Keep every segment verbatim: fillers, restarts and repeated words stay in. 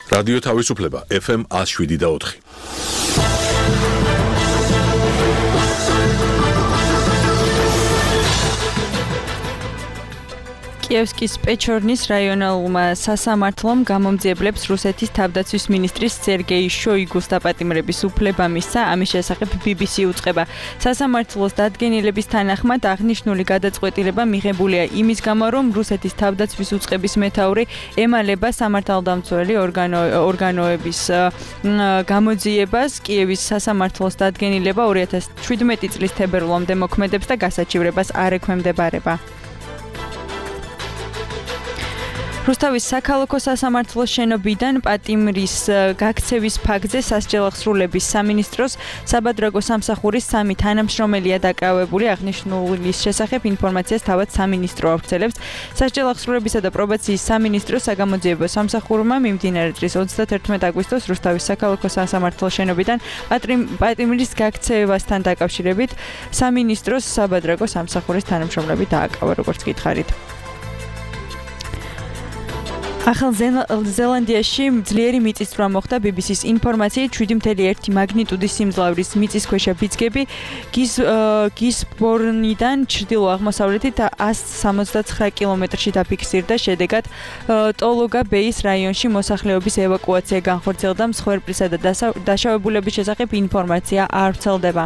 რადიო თავისუფლება ეფ ემ one oh seven და four. კიევსკის პეჩორნის რაიონალურმა სასამართლომ გამომძიებლებს რუსეთის თავდაცვის მინისტრის სერგეი შოიგუს დაპატიმრების უფლება მისცა, ამის შესახებ ბი ბი სი უწყება. სასამართლოს დადგენილების თანახმად აღნიშნული გადაწყვეტილება მიღებულია იმის გამო, რომ რუსეთის თავდაცვის უწყების მეთაური ემალება სამართალდამცველი ორგანოების გამოძიებას. კიევის სასამართლოს დადგენილება ორი ათას შვიდმეტი წლის თებერვლამდე მოქმედებს და გასაჩივრებას არ ექვემდებარება. რუსთავის საქალაქო სასამართლოს შენობიდან პატიმრის გაქცევის ფაქტზე სასჯელახსრულების სამინისტროს საბადრაგო სამსახურის სამი თანამშრომელია დაკავებული. აღნიშნულის შესახებ ინფორმაციას თავად სამინისტრო ავრცელებს. სასჯელახსრულებისა და პრობაციის სამინისტროს საგამოძიებო სამსახურმა მიმდინარე წლის ოცდაათერთმეტ აგვისტოს რუსთავის საქალაქო სასამართლოს შენობიდან პატიმრის გაქცევასთან დაკავშირებით სამინისტროს საბადრაგო სამსახურის თანამშრომლები დააკავა, როგორც გითხარით. ახალ ზელანდიაში ძლიერი მიწისძვრა მოხდა. ბი ბი სის ინფორმაციით შვიდი ფاصლე ერთი მაგნიტუდის სიმძლავრის მიწისქვეშა ბიძგები გისბორნიდან ჩრდილო-აღმოსავლეთით one seventy-nine კილომეტრში დაფიქსირდა. შედეგად ტოლოგა ბეის რაიონში მოსახლეობის ევაკუაცია განხორციელდა. მსხვერპლისა და დაშავებულების შესახებ ინფორმაცია არ ვრცელდება.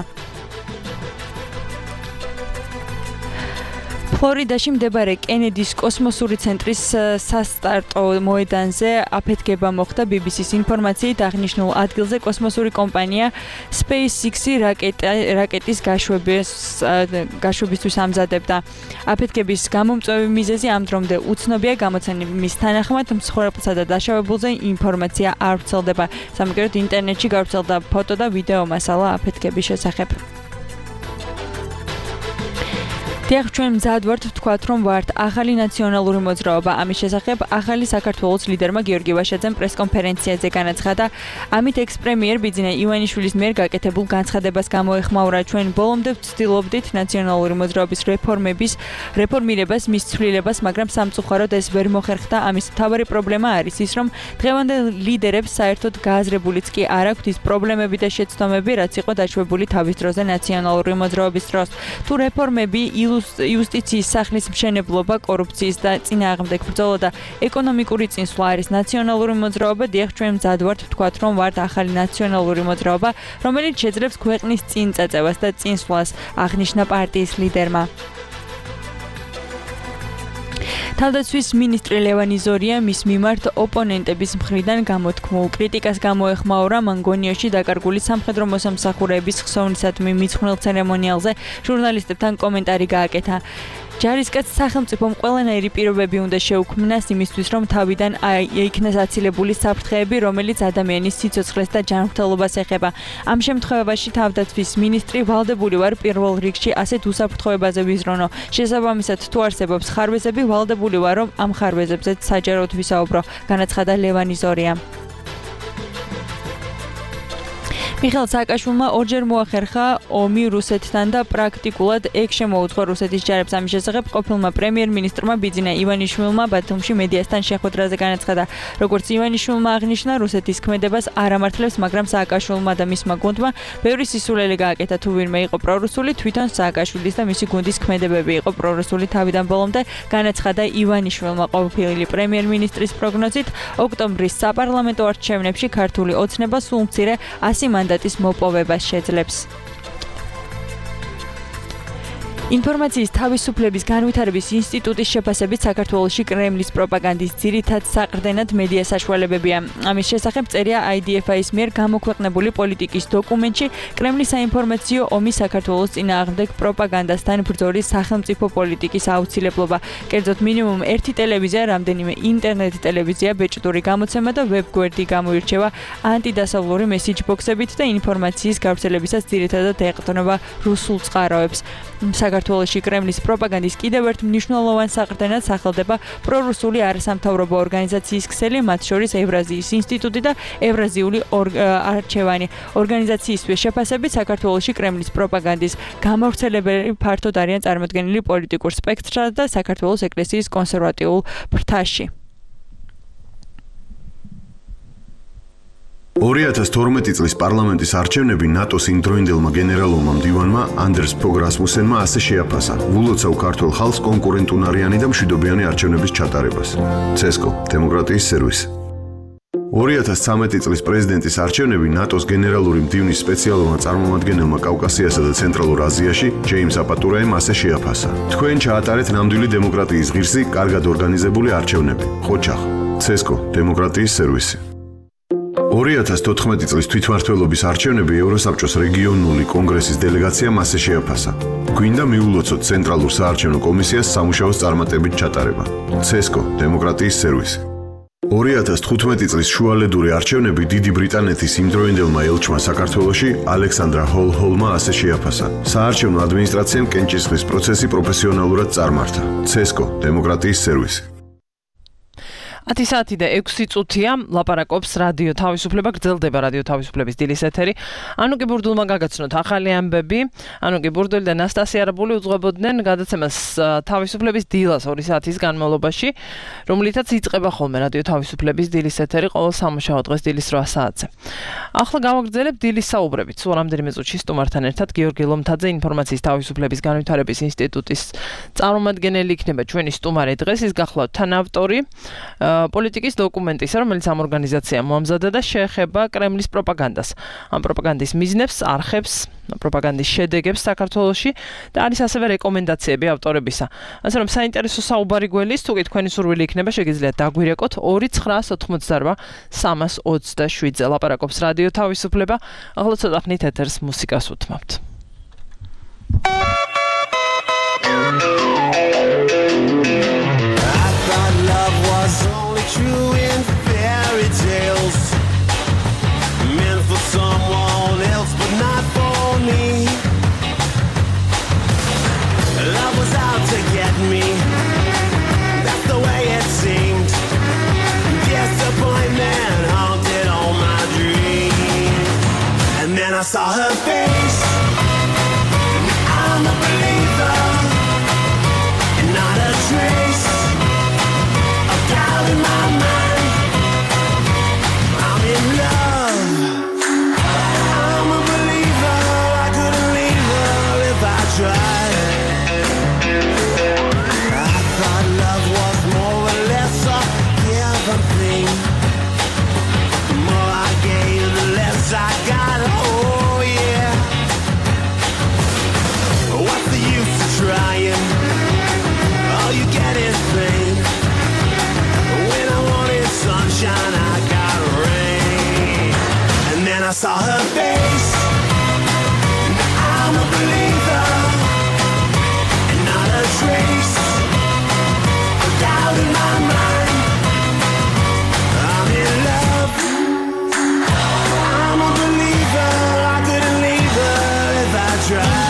ფლორიდაში მდებარე კენედის კოსმოსური ცენტრის სასტარტო მოედანზე აფეთქება მოხდა. ბი ბი სის ინფორმაციით აღნიშნულ ადგილზე კოსმოსური კომპანია SpaceX-ი რაკეტის გაშვებისთვის ამზადებდა. აფეთქების გამომწვევი მიზეზი ამ დრომდე უცნობია. გამოცემის თანახმად მსხვერპლსა და დაშავებულზე ინფორმაცია არ ვრცელდება. სამაგიეროდ ინტერნეტში გავრცელდა ფოტო და ვიდეო მასალა აფეთქების შესახებ. დიახ, ჩვენ მზად ვართ ვთქვათ, რომ ვართ ახალი ნაციონალური მოძრაობა. ამის შესახებ ახალი საქართველოს ლიდერმა გიორგი ვაშაძემ პრესკონფერენციაზე განაცხადა. ამით ექს-პრემიერ ბიძინა ივანიშვილის მიერ გაკეთებულ განცხადებას გამოეხმაურა. ჩვენ ბოლომდე ვცდილობდით ნაციონალური მოძრაობის რეფორმების რეფორმირებას, მის ცვლილებას, მაგრამ სამწუხაროდ ეს ვერ მოხერხდა. ამის მთავარი პრობლემა არის ის, რომ დღევანდელ ლიდერებს საერთოდ გააზრებულიც კი არ აქვთ ის პრობლემები და შეცდომები, რაც იყო დაშვებული თავის დროზე ნაციონალური მოძრაობის დროს. თუ რეფორმები იუსტიციის სახლის მშენებლობა, კორუფციის და წინააღმდეგ ბრძოლა და ეკონომიკური წინსვლა არის ნაციონალური მოძრაობა. დიახ, ჩვენ მზად ვართ ვთქვათ, რომ ვართ ახალი ნაციონალური მოძრაობა, რომელიც შეძლებს ქვეყნის წინ წაწევას და წინსვლას, აღნიშნა პარტიის ლიდერმა. თავდაცვის მინისტრი ლევანი ზორია მის მიმართ ოპონენტების მხრიდან გამოთქმულ კრიტიკას გამოეხმაურა. მანგონიაში დაკარგული სამხედრო მოსამსახურეების ხსოვნისადმი მიძღვნილ ცერემონიალზე ჟურნალისტებთან კომენტარი გააკეთა. ჯარისკაც სახელმწიფომ ყველანაირი პირობები უნდა შეუქმნას იმისთვის, რომ თავიდან იქნას აცილებული საფრთხეები, რომელიც ადამიანის სიცოცხლეს და ჯანმრთელობას ეხება. ამ შემთხვევაში თავდაცვის მინისტრი ვალდებული ვარ პირველ რიგში ასეთ უსაფრთხოებაზე ვიზრუნო. შესაბამისად, თუ არსებობს ხარვეზები, ვალდებული ვარ, რომ ამ ხარვეზებზე საჯაროდ ვისაუბრო, განაცხადა ლევანი ზორია. მიხეილ სააკაშვილმა ორჯერ მოახერხა ომი რუსეთთან და პრაქტიკულად ეგ შემოუწყო რუსეთის ჯარებს. ამის შესახებ ყოფილმა პრემიერ-მინისტრმა ბიძინა ივანიშვილმა ბათუმში მედიასთან შეხვედრაზე განაცხადა. როგორც ივანიშვილმა აღნიშნა, რუსეთის ქმედებას არ ამართლებს, მაგრამ სააკაშვილმა და მისმა გუნდმა ბევრი სისულელი გააკეთა. თუ ვინმე იყო პრორუსული, თვითონ სააკაშვილის და მისი გუნდის ქმედებები იყო პრორუსული თავიდან ბოლომდე, განაცხადა ივანიშვილმა. ყოფილი პრემიერ-მინისტრის პროგნოზით, ოქტომბრის საპარლამენტო არჩევნებში ქართული ოცნება სულ მცირე one hundred მანდატის მოპოვებას შეძლებს. ინფორმაციის თავისუფლების განვითარების ინსტიტუტის შეფასებით საქართველოში კრემლის პროპაგანდის ძირითად საყრდენად მედია საშუალებებია. ამის შესახებ წერია აი დი ეფ აის მიერ გამოქვეყნებული პოლიტიკის დოკუმენტში კრემლის საინფორმაციო ომი საქართველოს წინააღმდეგ პროპაგანდასთან ბრძოლის სახელმწიფო პოლიტიკის აუცილებლობა. კერძოდ მინიმუმ ერთი ტელევიზია, რამდენიმე ინტერნეტ ტელევიზია, ბეჭდური გამოცემა და ვებგვერდი გამოირჩევა ანტიდასავლური მესიჯბოქსებით და ინფორმაციის გავრცელებისას ძირითადად ეყრდნობა რუსულ წყაროებს. საქართველოში კრემლის პროპაგანდის კიდევ ერთ მნიშვნელოვან საყრდენად სახელდება პრორუსული არასამთავრობო ორგანიზაციის ქსელი, მათ შორის ევრაზიის ინსტიტუტი და ევრაზიული არჩევანი. ორგანიზაციისთვის შეფასებით საქართველოში კრემლის პროპაგანდის გამავრცელებელი ფართოდ არიან წარმოდგენილი პოლიტიკურ სპექტრსა და საქართველოს ეკლესიის კონსერვატიულ ფრთაში. ორი ათას თორმეტი წლის პარლამენტის არჩევნები ნატოს იმდროინდელმა გენერალურმა მდივანმა ანდერს ფოგ რასმუსენმა ასე შეაფასა, ვულოცავ ქართულ ხალხს კონკურენტუნარიანი და მშვიდობიანი არჩევნების ჩატარებას. ცესკო, დემოკრატიის სერვისი. ორი ათას ცხრამეტი წლის პრეზიდენტის არჩევნები ნატოს გენერალური მდივნის სპეციალურმა წარმომადგენელმა კავკასიასა და ცენტრალურ აზიაში, ჯეიმს აპატურაემ ასე შეაფასა. თქვენ ჩაატარეთ ნამდვილი დემოკრატიის ღირსი, კარგად ორგანიზებული არჩევნები. ხოჩახ, ცესკო, დემოკრატიის სერვისი. ორი ათას თოთხმეტი წლის თვითმმართველობის არჩევნები ევროსაბჭოს რეგიონული კონგრესის დელეგაციამ ასე შეაფასა. გვინდა მიულოცოთ ცენტრალურ საარჩევნო კომისიას სამუშაოს წარმატებით ჩატარება. ცესკო, დემოკრატიის სერვისი. ორი ათას თხუთმეტი წლის შუალედური არჩევნები დიდი ბრიტანეთის იმდროინდელმა ელჩმა საქართველოში ალექსანდრა ჰოლ-ჰოლმა ასე შეაფასა. საარჩევნო ადმინისტრაციამ კენჭისყრის პროცესი პროფესიონალურად წარმართა. ცესკო, დემოკრატიის სერვისი. ათი საათი და ექვსი წუთია ლაპარაკობს რადიო თავისუფლება, გრძელდება რადიო თავისუფლების დილის ეთერი. ანუკი ბურდულმა გაგაცნოთ ახალი ამბები. ანუკი ბურდული და ნასტასია არაბული უძღვებოდნენ გადაცემას თავისუფლების დილას ორი საათის განმავლობაში, რომლითაც იწყება ხოლმე რადიო თავისუფლების დილის ეთერი ყოველ სამუშაო დღეს დილის რვა საათზე. ახლა გავაგრძელებ დილის საუბრებით. სულ რამდენიმე წუთში სტუმართან ერთად გიორგი ლომთაძე, ინფორმაციის თავისუფლების განვითარების ინსტიტუტის წარმომადგენელი იქნება ჩვენი სტუმარი დღეს. ის გახლავთ თანავტორი პოლიტიკის დოკუმენტისა, რომელიც ამ ორგანიზაციამ მოამზადა და შეეხება კრემლის პროპაგანდას. ამ პროპაგანდის მიზნებს, არხებს, პროპაგანდის შედეგებს საქართველოში და არის ასევე რეკომენდაციები ავტორებისა. ასე რომ საინტერესო საუბარი გველის, თუ კი თქვენი სურვილი იქნება, შეგიძლიათ დაგვირეკოთ ორი ცხრა ოთხმოცდარვა სამას ოცდაშვიდზე. ლაპარაკობს რადიო თავისუფლება. ახლა ცოტა ხნით ეთერს მუსიკას უთმობთ. True in fairy tales, meant for someone else, but not for me. Love was out to get me, that's the way it seemed. Disappointment haunted all my dreams. And then I saw her face, I'm a believer, and not a trace in my mind. I'm in love, I'm a believer, I couldn't leave her if I tried. I thought love was more or less a given thing. The more I gave, the less I got, oh yeah. What's the use of trying? All you get is pain. When I wanted sunshine, I got rain. And then I saw her face, I'm a believer, and not a trace of doubt in my mind. I'm in love, I'm a believer, I couldn't leave her if I tried.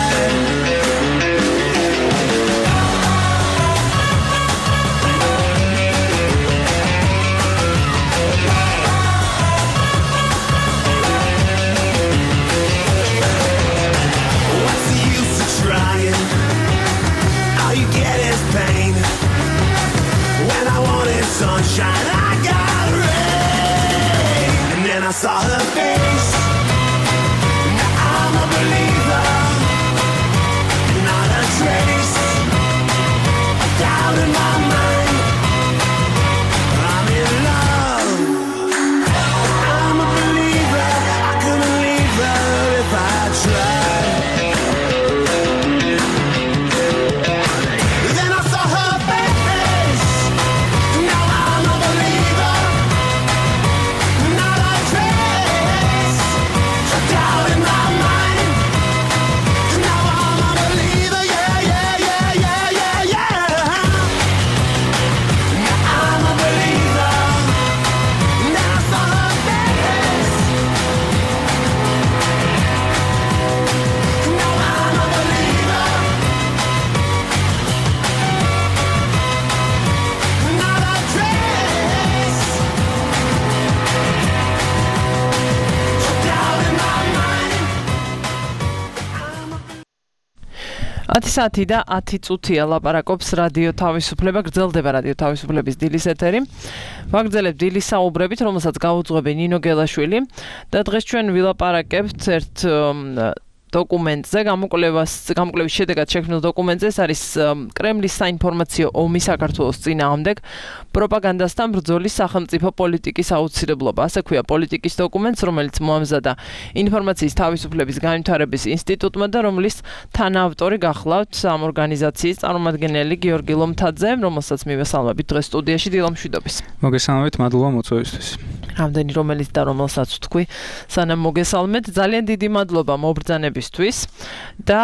ათი საათი და ათი წუთია ლაპარაკობს რადიო თავისუფლება, გრძელდება რადიო თავისუფლების დილის ეთერი. ვაგრძელებთ დილის საუბრებით, რომელსაც გაუძღვები ნინო გელაშვილი და დღეს ჩვენ ვილაპარაკებთ ერთ დოკუმენტზე, გამოკვლევას, გამოკვლევის შედეგად შექმნილ დოკუმენტზე, ეს არის კრემლის საინფორმაციო ომი საქართველოს წინააღმდეგ, პროპაგანდასთან ბრძოლის სახელმწიფო პოლიტიკის აუცილებლობა. ასე ქვია პოლიტიკის დოკუმენტს, რომელიც მოამზადა ინფორმაციის თავისუფლების განვითარების ინსტიტუტმა და რომლის თანაავტორი გახლავთ ამ ორგანიზაციის წარმომადგენელი გიორგი ლომთაძე, რომელსაც მივესალმებით დღეს სტუდიაში დილა მშვიდობის. მოგესალმებით, მადლობა მოწვევისთვის. რამდენი რომელიც და რომელსაც თქვი, სანამ მოგესალმეთ, ძალიან დიდი მადლობა მობრძანებისთვის და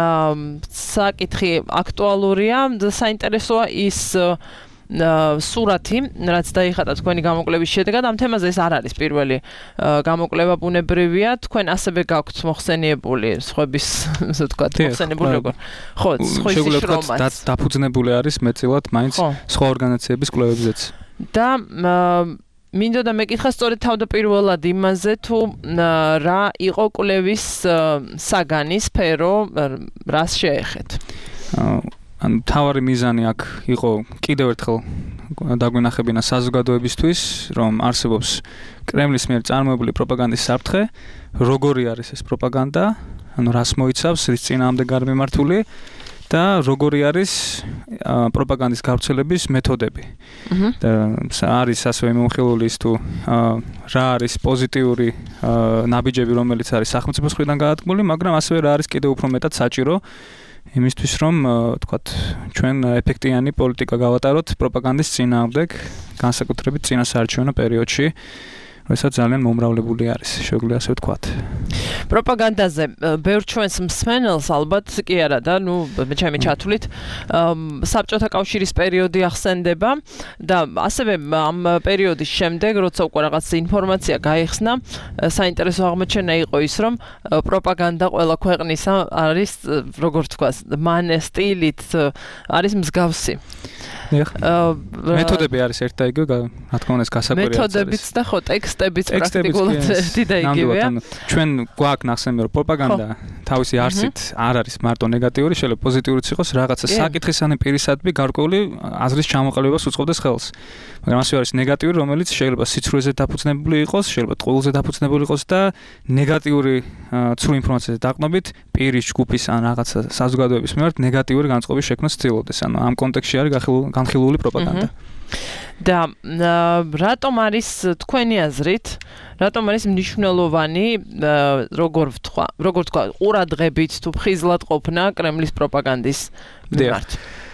საკითხი აქტუალურია და საინტერესოა ის სურათი, რაც დაიხატა თქვენი გამოკვლევის შედეგად. ამ თემაზე ეს არ არის პირველი გამოკვლევა, ბუნებრივია, თქვენ ასევე გაქვთ მოხსენიებული სხვების, ასე ვთქვათ, მოხსენებული როგორ. ხო, სხვისი შრომაც დაფუძნებული არის მეტწილად მაინც სხვა ორგანიზაციების კვლევებზეც. და მინდოდა მეკითხა სწორედ თავდაპირველად იმაზე, თუ რა იყო კვლევის საგანი, სფერო, რას შეეხეთ. ან თავარი მიზანი აქ იყო კიდევ ერთხელ დაგვენახებინა საზოგადოებისთვის, რომ არსებობს კრემლის მიერ წარმოებული პროპაგანდის საფრთხე, როგორი არის ეს პროპაგანდა, ანუ რას მოიცავს, რის წინააღმდეგ გამართული და როგორი არის პროპაგანდის გავრცელების მეთოდები. და არის ასევე მომხილული ის თუ რა არის პოზიტიური ნაბიჯები, რომელიც არის სახელმწიფოს მხრიდან გადადგმული, მაგრამ ასევე რა არის კიდევ უფრო მეტად საჭირო იმისთვის, რომ თქვათ, ჩვენ ეფექტიანი პოლიტიკა გავატაროთ პროპაგანდის წინააღმდეგ, განსაკუთრებით წინასაარჩევნო პერიოდში, როდესაც ძალიან მომრავლებული არის, შეგვიძლია ასე ვთქვათ. პროპაგანდაზე ბევრ ჩვენს მსმენელს ალბათ კი არა და ნუ მე ჩემი ჩათვლით საბჭოთა კავშირის პერიოდი ახსენდება და ასევე ამ პერიოდის შემდეგ, როცა უკვე რაღაც ინფორმაცია გაიხსნა, საინტერესო აღმოჩენა იყო ის, რომ პროპაგანდა ყველა ქვეყნისა არის, როგორ ვთქვა, მან სტილით არის მსგავსი. მეთოდები არის ერთ და იგივე, რა თქმა უნდა, ეს გასაკვირია. მეთოდებიც და ხო, ტექსტებიც პრაქტიკულად ერთი და იგივეა. ჩვენ გვაქვს ნახსენები, რომ პროპაგანდა თავისი არსით არ არის მარტო ნეგატიური, შეიძლება პოზიტიურიც იყოს, რაღაცა საკითხის ან პირისადმი გარკვეული აზრის ჩამოყალიბებას უწყობდეს ხელს. მაგრამ ასევე არის ნეგატიური, რომელიც შეიძლება სიცრუეზე დაფუძნებული იყოს, შეიძლება ტყუილზე დაფუძნებული იყოს და ნეგატიური ცრუ ინფორმაციაზე დაყრდნობით პირის ჯგუფის ან რაღაცა საზოგადოების მიმართ ნეგატიური განწყობის შექმნას ცდილობდეს. ანუ ამ კონტექსტში არის განხილული პროპაგანდა. და რატომ არის თქვენი აზრით, რატომ არის მნიშვნელოვანი, როგორ ვთქვა, როგორ ვთქვა, ყურადღებით თუ ხიზლად ყოფნა კრემლის პროპაგანდის მიმართ?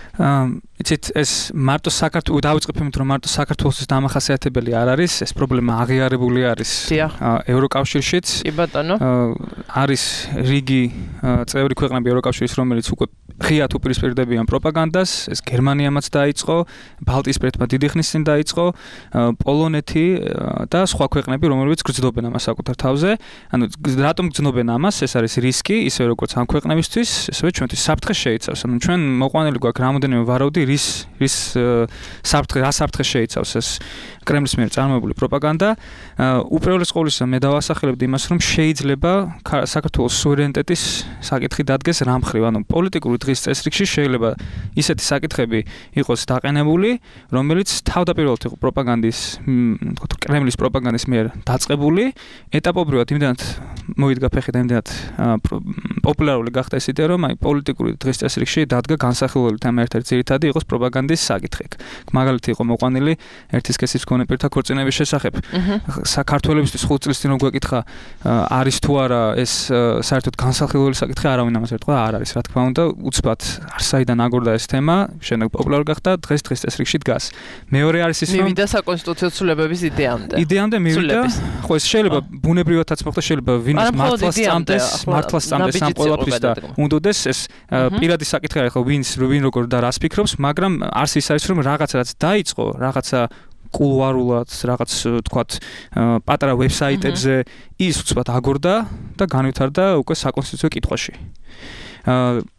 იცით, ეს მარტო საქართველოს დავიწყებ იმით, რომ მარტო საქართველოს დამახასიათებელი არ არის, ეს პრობლემა აღიარებული არის ევროკავშირშიც. კი ბატონო. არის რიგი წევრი ქვეყნები ევროკავშირის, რომელიც უკვე ღიად უპირისპირდებიან პროპაგანდას, ეს გერმანიამაც დაიწყო, ბალტიისპირეთმა დიდი ხნის წინ დაიწყო, პოლონეთი და სხვა ქვეყნები, რომლებიც გრძნობენ ამას საკუთარ თავზე. ანუ რატომ გრძნობენ ამას? ეს არის რისკი, ისე როგორც ამ ქვეყნებისთვის, ისევე ჩვენთვის საფრთხე შეიცავს. ანუ ჩვენ მოყვანილი გვაქვს რამოდენიმე ვარაუდი, რის რის საფრთხე, რა საფრთხე შეიცავს ეს კრემლის მიერ წარმოებული პროპაგანდა. უპირველეს ყოვლისა მე დავასახელებდი იმას, რომ შეიძლება საქართველოს სუვერენიტეტის საკითხი დადგეს რამ ხრივ, ანუ პოლიტიკური დღის წესრიგში შეიძლება ისეთი საკითხები იყოს დაყენებული, რომელიც თავდაპირველად იყო პროპაგანდის, თქო კრემლის პროპაგანდის მიერ დაწყებული, ეტაპობრივად იმდანაც მოვიდგა ფეხი და იმდანაც პოპულარული გახდა ეს იდეა, რომ აი პოლიტიკური დღის წესრიგში დადგა განსახილველი თემა ერთ-ერთი ძირითადი იყოს პროპაგანდის საკითხი. მაგალითი იყო მოყვანილი ერთი სქესის მქონე პირთა ქორწინების შესახებ. საქართველოსთვის ხუთ წლის წინ რო გვეკითხა არის თუ არა ეს საერთოდ განსახილველი საკითხი, არავინ ამას არ თქვა, არ არის, რა თქმა უნდა, უცბად არსაიდან აგორდა ეს თემა, შემდეგ პოპულარული გახდა, დღეს დღის წესრიგში დგას. მეორე არის ის, რომ მივიდა საკონსტიტუციო ცვლილებების იდეამდე. იდეამდე მივიდა, ხო ეს შეიძლება ბუნებრივადაც მოხდა, შეიძლება ვინმეს მართლაც წამდეს, მართლაც წამდეს ამ ყველაფრის და უნდოდეს ეს პირადი საკითხი არის, ხო ვინს ვინ როგორ და რას ფიქრობს, მაგრამ არც ის არის, რომ რაღაც რაც დაიწყო, რაღაცა კულუარულად, რაღაც თქვათ პატარა ვებსაიტებზე ის უცბად აგორდა და განვითარდა უკვე საკონსტიტუციო კითხვაში.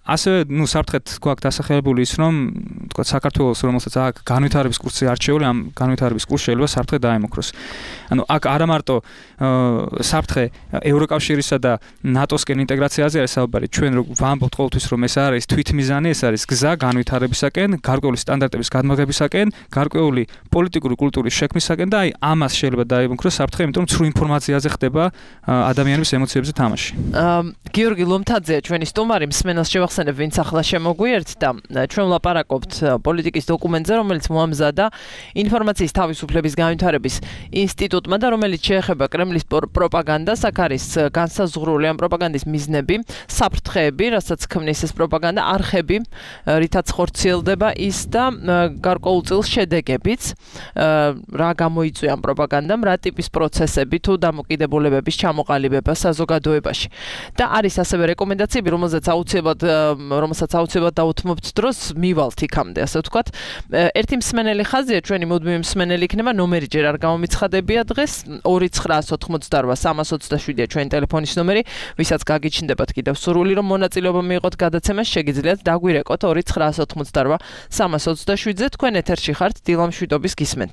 ასევე, ну, საფრთხეთ გვაქვს დასახელებული ის, რომ თქვა საქართველოს რომელსაც აქ განვითარების კურსზე არჩეული, ამ განვითარების კურსს შეიძლება საფრთხე დაემუქროს. ანუ აქ არა მარტო საფრთხე ევროკავშირისა და ნატოსკენ ინტეგრაციაზე არის საუბარი, ჩვენ ვამბობთ ყოველთვის, რომ ეს არის თვითმიზანი, ეს არის გზა განვითარებისაკენ, გარკვეული სტანდარტების გადმოღებისაკენ, გარკვეული პოლიტიკური კულტურის შექმნისაკენ და აი ამას შეიძლება დაემუქროს საფრთხე, იმიტომ რომ ცრუ ინფორმაციაზე ხდება ადამიანების ემოციებზე თამაში. გიორგი ლომთაძეა ჩვენი სტუმარი, მსმენელს შევახსენებ, ვინც ახლა შემოგვიერთდა. ჩვენ ვლაპარაკობთ პოლიტიკის დოკუმენტზე, რომელიც მოამზადა ინფორმაციის თავისუფლების განვითარების ინსტიტუტმა და რომელიც შეეხება კრემლის პროპაგანდას. აქ არის განსაზღვრული ამ პროპაგანდის მიზნები, საფრთხეები, რასაც ქმნის ეს პროპაგანდა, არხები, რითაც ხორციელდება ის და გარკვეულწილ შედეგებიც, რა გამოიწვია ამ პროპაგანდამ, რა ტიპის პროცესები თუ დამოკიდებულებების ჩამოყალიბება საზოგადოებაში. და არის ასევე რეკომენდაციები, რომელზეც აუცილებლად რომელსაც აუცილებლად დაუთმობთ დროს, მივალთ იქამდე, ასე ვთქვათ. ერთი მსმენელი ხაზია, ჩვენი მუდმივი მსმენელი იქნება, ნომერი ჯერ არ გამომიცხადებია დღეს, ორი ცხრაას ოთხმოცდარვა სამას ოცდაშვიდია ჩვენი ტელეფონის ნომერი, ვისაც გაგიჩნდებათ კიდევ სურვილი, რომ მონაწილეობა მიიღოთ გადაცემაში, შეგიძლიათ დაგვირეკოთ ორი ცხრაას ოთხმოცდარვა სამას ოცდაშვიდზე. თქვენ ეთერში ხართ, დილამ შვიდობის გისმენთ.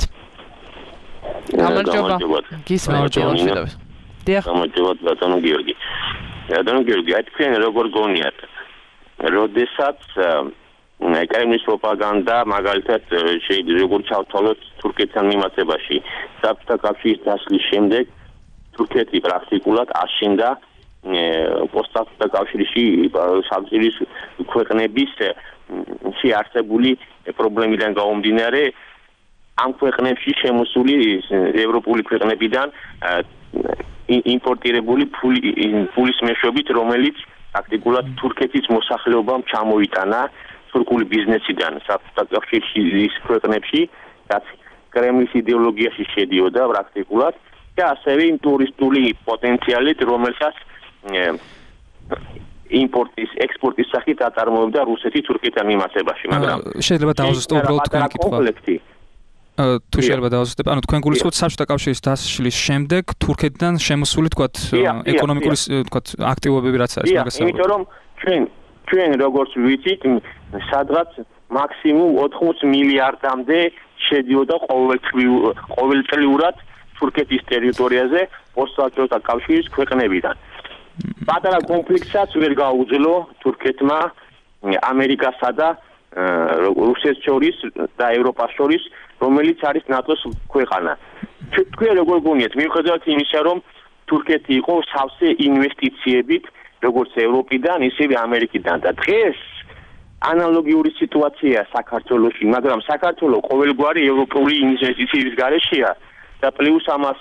გამარჯობა. გისმენთ დილამ შვიდობის. დიახ. გამარჯობა ბატონო გიორგი. ბატონო გიორგი, აი თქვენ როგორ გონიათ? როდესაც კრემლის პროპაგანდა მაგალითად შეიძლება როგორ ჩავთვალოთ თურქეთთან მიმართებაში, საბჭოთა კავშირის დასლის შემდეგ თურქეთი პრაქტიკულად აშენდა პოსტსაბჭოთა კავშირში საბჭოების ქვეყნების შეარსებული პრობლემიდან გამომდინარე ამ ქვეყნებში შემოსული ევროპული ქვეყნებიდან იმპორტირებული ფულის მეშვეობით, რომელიც პრაქტიკულად თურქეთის მოსახლეობამ ჩამოიტანა თურქული ბიზნესიდან საბჭოთა კავშირის ქვეყნებში, რაც კრემლის იდეოლოგიაში შედიოდა პრაქტიკულად და ასევე იმ ტურისტული პოტენციალით, რომელსაც იმპორტის, ექსპორტის სახით აწარმოებდა რუსეთი თურქეთთან მიმართებაში, მაგრამ შეიძლება დავაზუსტო უბრალოდ თქვენი კითხვა. თუ შეიძლება დავაზუსტებ, ანუ თქვენ გულისხმობთ საბჭოთა კავშირის დასშლის შემდეგ თურქეთიდან შემოსული, თქვათ, ეკონომიკური, თქვათ, აქტივობები რაც არის მაგას. იმიტომ რომ ჩვენ ჩვენ როგორც ვიცით, სადღაც მაქსიმუმ ოთხმოც მილიარდამდე შედიოდა ყოველწლიურად თურქეთის ტერიტორიაზე პოსტსაბჭოთა კავშირის ქვეყნებიდან. პატარა კონფლიქტსაც ვერ გაუძლო თურქეთმა ამერიკასა და რუსეთს შორის და ევროპას შორის, რომელიც არის ნატოს ქვეყანა. თქვენ როგორ გონიათ, მიუხედავად იმისა, რომ თურქეთი იყო სავსე ინვესტიციებით, როგორც ევროპიდან, ისევე ამერიკიდან და დღეს ანალოგიური სიტუაცია საქართველოში, მაგრამ საქართველო ყოველგვარი ევროპული ინვესტიციების გარეშეა და პლუს ამას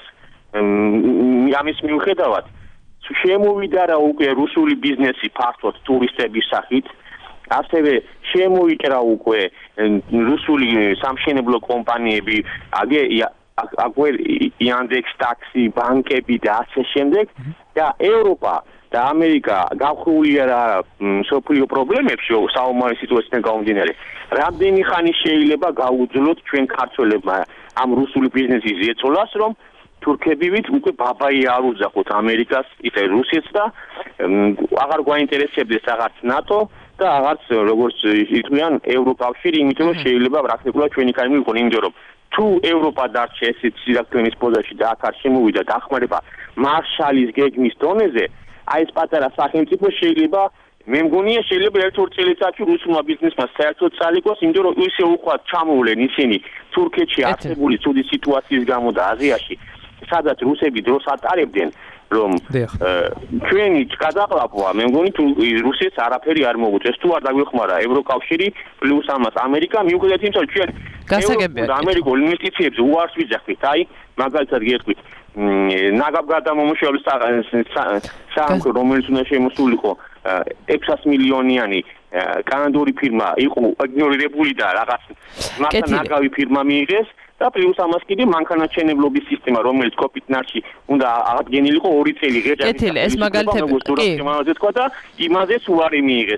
ამის მიუხედავად შემოვიდა რა უკვე რუსული ბიზნესი ფართოდ ტურისტების სახით, ასევე შემოიჭრა უკვე რუსული სამშენებლო კომპანიები, აგე აგვე იანდექს ტაქსი, ბანკები და ასე შემდეგ და ევროპა და ამერიკა გავხურულია რა სოფლიო პრობლემებში საომარი სიტუაციიდან გამომდინარე. რამდენი ხანი შეიძლება გაუძლოთ ჩვენ ქართველებმა ამ რუსული ბიზნესის ზეწოლას, რომ თურქებივით უკვე ბაბაი არ უძახოთ ამერიკას, იცი რუსეთს და აღარ გვაინტერესებდეს აღარც ნატო და აღარც როგორც იყვიან ევროკავშირი, იმიტომ რომ შეიძლება პრაქტიკულად ჩვენი კარი მივიღონ, იმიტომ რომ თუ ევროპა დარჩა ესეთ სირაქლემის პოზიციაში და აქ არ შემოვიდა დახმარება მარშალის გეგმის დონეზე, აი ეს პატარა სახელმწიფო შეიძლება მე მგონია შეიძლება ერთ-ორ წელიწადში რუსულმა ბიზნესმა საერთოდ წაიღოს, იმიტომ რომ ისე უხვად ჩამოვლენ ისინი თურქეთში არსებული ცუდი სიტუაციის გამო და აზიაში, სადაც რუსები დროს ატარებდნენ, რომ ჩვენი გადაყლაპვა, მე მგონი თუ რუსეთს არაფერი არ მოუწევს, თუ არ დაგვეხმარა ევროკავშირი, პლუს ამას ამერიკა, მიუხედავად იმისა, რომ ჩვენ გასაგებია ამერიკულ ინვესტიციებს უარს ვიძახით, აი, მაგალითად გეტყვით, ნაგაბ გადამამუშავების საამქრო, რომელიც უნდა შემოსულიყო ექვსას მილიონიანი კანადური ფირმა იყო იგნორირებული და რაღაც მასთან ნაგავი ფირმა მიიღეს და პლუს ამას კიდე მანქანათმშენებლობის სისტემა, რომელიც კოპიტნარში უნდა აღდგენილიყო ორი წელი ღეჯარის. კეთილი, ეს მაგალითები კი. იმაზე თქვა და იმაზეც უარი მიიღეს.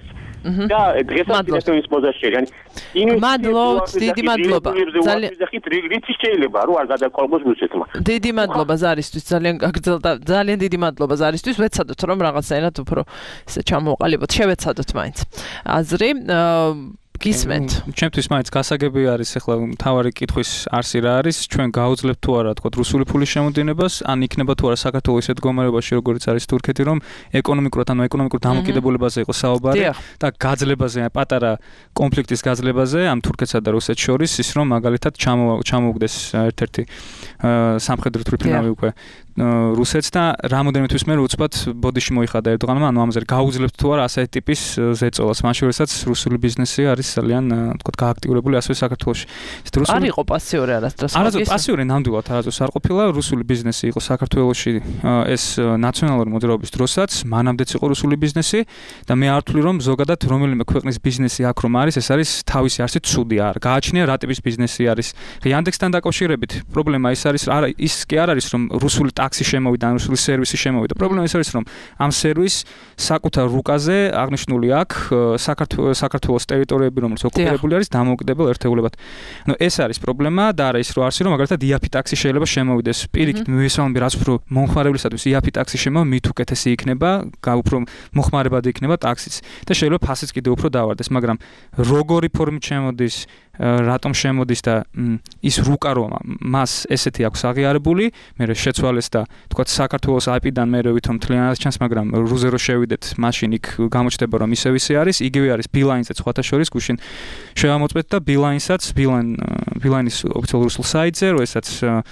და დღესაც ის მოზაშერი. ანუ მადლობთ, დიდი მადლობა. ძალიან რითი შეიძლება რომ არ გადაგყოლოს რუსეთმა. დიდი მადლობა ზარისთვის, ძალიან გაგრძელდა. ძალიან დიდი მადლობა ზარისთვის. ვეცადოთ რომ რაღაცნაირად უფრო ესე ჩამოვყალიბოთ. შევეცადოთ მაინც. აზრი გისმენთ. ჩემთვის მაინც გასაგები არის ახლა მთავარი კითხვის არსი რა არის, ჩვენ გაუძლებთ თუ არა თქო რუსული ფულის შემოდინებას, ან იქნება თუ არა საქართველოს ისეთ მდგომარეობაში, როგორც არის თურქეთი, რომ ეკონომიკურად ანუ ეკონომიკურ დამოკიდებულებაზე იყოს საუბარი და გაძლებაზე, პატარა კონფლიქტის გაძლებაზე ამ თურქეთსა და რუსეთს შორის, ის რომ მაგალითად ჩამოუგდეს ერთ-ერთი სამხედრო თვითმფრინავი უკვე რუსეთს და რამოდენიმე თვის მე უცბად ბოდიში მოიხადა ერდოღანმა, ანუ ამაზე გაუძლებთ თუ არა ასეთი ტიპის ზეწოლას, მაშინ როდესაც რუსული ბიზნესი არის ძალიან თქო გააქტიურებული ასევე საქართველოში. არ იყო პასიური არასდროს. არასდროს პასიური ნამდვილად არასდროს არ ყოფილა, რუსული ბიზნესი იყო საქართველოში ეს ნაციონალური მოძრაობის დროსაც, მანამდეც იყო რუსული ბიზნესი და მე არ ვთვლი რომ ზოგადად რომელიმე ქვეყნის ბიზნესი აქ რომ არის, ეს არის თავისი არსით ცუდი არ. გააჩნია რა ტიპის ბიზნესი არის. Yandex-თან დაკავშირებით პრობლემა ის არის, არა ის კი არ არის რომ რუსული ტაქსი შემოვიდა, რუსული სერვისი შემოვიდა. პრობლემა ის არის რომ ამ სერვისს საკუთარ რუკაზე აღნიშნული აქვს საქართველოს საქართველოს ტერიტორიები, რომელიც ოკუპირებული არის დამოუკიდებელ ერთეულებად. ნუ ეს არის პრობლემა და არა ის რომ არსი რომ მაგალითად იაფი ტაქსი შეიძლება შემოვიდეს. პირიქით მივესალმები რაც უფრო მომხმარებლისათვის იაფი ტაქსი შემოვა, მით უკეთესი იქნება, უფრო მოხმარებადი იქნება ტაქსიც და შეიძლება ფასიც კიდევ უფრო დავარდეს, მაგრამ როგორი ფორმით შემოდის, რატომ შემოდის და ის რუკა რომ მას ესეთი აქვს აღიარებული, მე შეცვალეს და თქვა საქართველოს აი პი-დან მე ვითომ მთლიანად ჩანს, მაგრამ რუზე რო შევიდეთ, მაშინ იქ გამოჩნდება რომ ისევ ისე არის, იგივე არის Beeline-ზე სხვათა შორის გუშინ შევამოწმეთ და Beeline-საც, Beeline Beeline-ის ოფიციალურ რუსულ საიტზე, როდესაც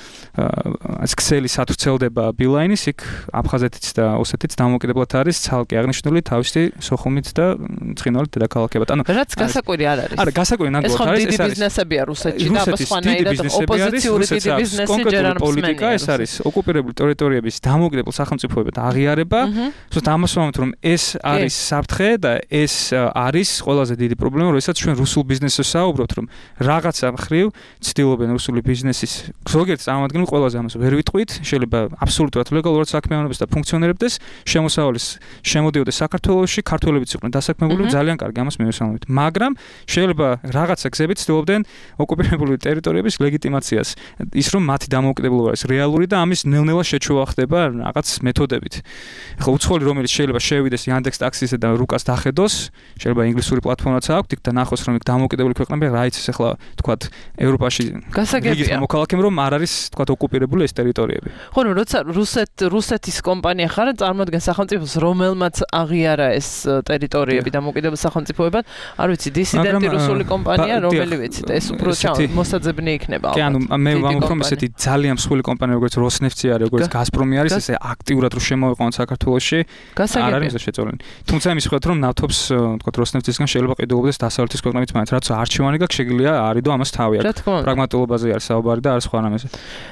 ეს ქსელი სათვრცელდება Beeline-ის, იქ აფხაზეთიც და ოსეთიც დამოუკიდებლად არის ცალკე აღნიშნული თავისი სოხუმით და ცხინვალით დედაქალაქებად. ანუ რაც გასაკვირი არ არის. არა, გასაკვირი ნამდვილად არის. დიდი ბიზნესებია რუსეთში და სხვანაირად ოპოზიციური დიდი ბიზნესი ჯერ არ პოლიტიკა ეს არის ოკუპირებული ტერიტორიების დამოუკიდებელ სახელმწიფოებად აღიარება. ზუსტად ამას ვამბობთ რომ ეს არის საფრთხე და ეს არის ყველაზე დიდი პრობლემა, როდესაც ჩვენ რუსულ ბიზნესზე საუბრობთ, რომ რაღაცა მხრივ ცდილობენ რუსული ბიზნესის ზოგიერთ წარმომადგენელს ყველაზე ამას ვერ ვიტყვით, შეიძლება აბსოლუტურად ლეგალურად საქმიანობდეს და ფუნქციონირებდეს, შემოსავალის შემოდიოდეს საქართველოში, ქართველებიც იყვნენ დასაქმებული, ძალიან კარგი ამას მივესალმებით. მაგრამ შეიძლება რაღაცა გზებით ცდილობდნენ ოკუპირებული ტერიტორიების ლეგიტიმაციას, ის რომ მათი დამოუკიდებლობა არის რეალური და ამის ნელ-ნელა შეჩოვა ხდება რაღაც მეთოდებით. ახლა უცხოელი რომელიც შეიძლება შევიდეს Yandex ტაქსიზე და რუკას დახედოს, შეიძლება ინგლისური პლატფორმაც აქვს, იქ და ნახოს რომ იქ დამოუკიდებელი ქვეყნები რა იცის ახლა თქვათ ევროპაში გასაგებია მოქალაქემ რომ არ არის თქვათ ოკუპირებული ეს ტერიტორიები. ხო, როცა რუსეთ რუსეთის კომპანია ხარ, წარმოადგენს სახელმწიფოს, რომელმაც აღიარა ეს ტერიტორიები დამოუკიდებელ სახელმწიფოებად, არ ვიცი, დისიდენტი რუსული კომპანია, რომელი ვიცით, ეს უფრო მოსაძებნი იქნება. კი, ანუ მე ვამბობ რომ ესეთი ძალიან მსხვილი კომპანია როგორც Rosneft-ი არის, როგორც Gazprom-ი არის, ესე აქტიურად რო შემოიყვანოს საქართველოში, არ არის შეწოლილი. თუმცა იმის ხედავთ რომ ნავთობს თქვათ Rosneft-ისგან შეიძლება ყიდულობდეს დასავლეთის ქვეყნებიც, მაგრამ რაც არჩევანი გაქვს, შეგიძლია არიდო ამას თავი აქვს. პრაგმატულობაზე არის საუბარი და არის სხვა რამეზე.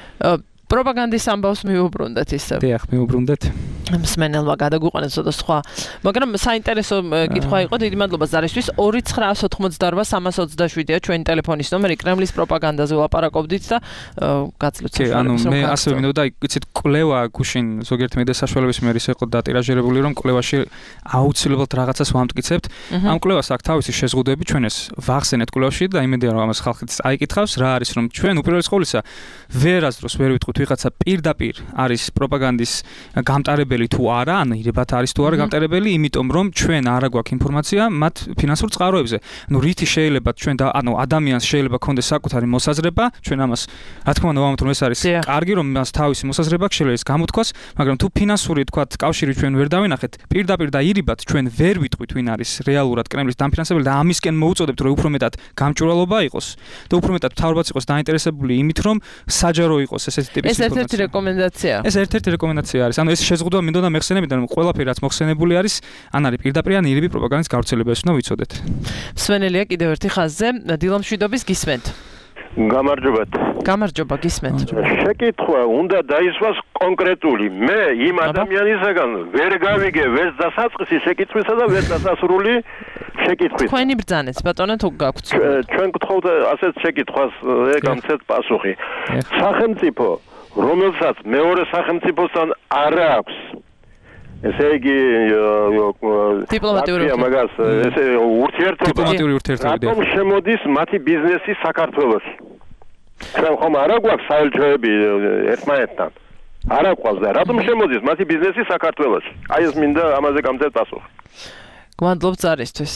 პროპაგანდის ამბავს მივუბრუნდეთ ისე. დიახ, მივუბრუნდეთ. მსმენელმა გადაგვიყვანეს ცოტა სხვა. მაგრამ საინტერესო კითხვა იყო, დიდი მადლობა ზარისთვის. ორი ცხრა ოცდაოთხმოცდარბა სამას ოცდაშვიდია ჩვენი ტელეფონის ნომერი, კრემლის პროპაგანდაზე ვლაპარაკობდით და გაცლით საშუალებას. კი, ანუ მე ასევე მინდოდა იცით კვლევა გუშინ ზოგიერთ მედია საშუალების მიერ ის იყო დატირაჟირებული, რომ კვლევაში აუცილებლად რაღაცას ვამტკიცებთ. ამ კვლევას აქვს თავისი შეზღუდვები, ჩვენ ეს ვახსენეთ კვლევაში და იმედია რომ ამას ხალხიც აიკითხავს, რა არის რომ ჩვენ უპირველეს ყოვლისა ვერასდროს ვერ ვიტყვით ვიღაცა პირდაპირ არის პროპაგანდის გამტარებელი თუ არა, ან ირებათ არის თუ არა გამტარებელი, იმიტომ რომ ჩვენ არა გვაქვს ინფორმაცია მათ ფინანსურ წყაროებზე. ნუ რითი შეიძლება ჩვენ და ანუ ადამიანს შეიძლება ქონდეს საკუთარი მოსაზრება, ჩვენ ამას რა თქმა უნდა ვამბობთ რომ ეს არის კარგი რომ მას თავისი მოსაზრება აქვს, შეიძლება ეს გამოთქვას, მაგრამ თუ ფინანსური თქვათ კავშირი ჩვენ ვერ დავინახეთ, პირდაპირ და ირიბად ჩვენ ვერ ვიტყვით ვინ არის რეალურად კრემლის დამფინანსებელი და ამისკენ მოუწოდებთ რომ უფრო მეტად გამჭვირვალობა იყოს და უფრო მეტად მთავრობაც იყოს დაინტერესებული იმით რომ საჯარო იყოს ესეთი ტიპის ეს ერთ-ერთი რეკომენდაცია. ეს ერთ-ერთი რეკომენდაცია არის. ანუ ეს შეზღუდვა მინდოდა მეხსენებიდან რომ ყველაფერი რაც მოხსენებული არის, ან არის პირდაპირ ან ირიბი პროპაგანდის გავრცელება, ეს უნდა ვიცოდეთ. მსმენელია კიდევ ერთი ხაზზე, დილამშვიდობის გისმენთ. გამარჯობათ. გამარჯობა, გისმენთ. შეკითხვა უნდა დაისვას კონკრეტული. მე იმ ადამიანისაგან ვერ გავიგე ვერც დასაწყისი შეკითხვისა და ვერც დასასრული შეკითხვის. თქვენი ბრძანეთ, ბატონო, თუ გაქვთ. ჩვენ გთხოვთ ასეთ შეკითხვას გამცეთ პასუხი. სახელმწიფო, რომელსაც მეორე სახელმწიფოსთან არ აქვს ესე იგი დიპლომატიური მაგას ესე ურთიერთობა დიპლომატიური ურთიერთობა რატომ შემოდის მათი ბიზნესი საქართველოში? ჩვენ ხომ არა გვაქვს საელჩოები ერთმანეთთან? არა გვყავს და რატომ შემოდის მათი ბიზნესი საქართველოში? აი ეს მინდა ამაზე გამწერ პასუხი. გვანდლობ წარისთვის.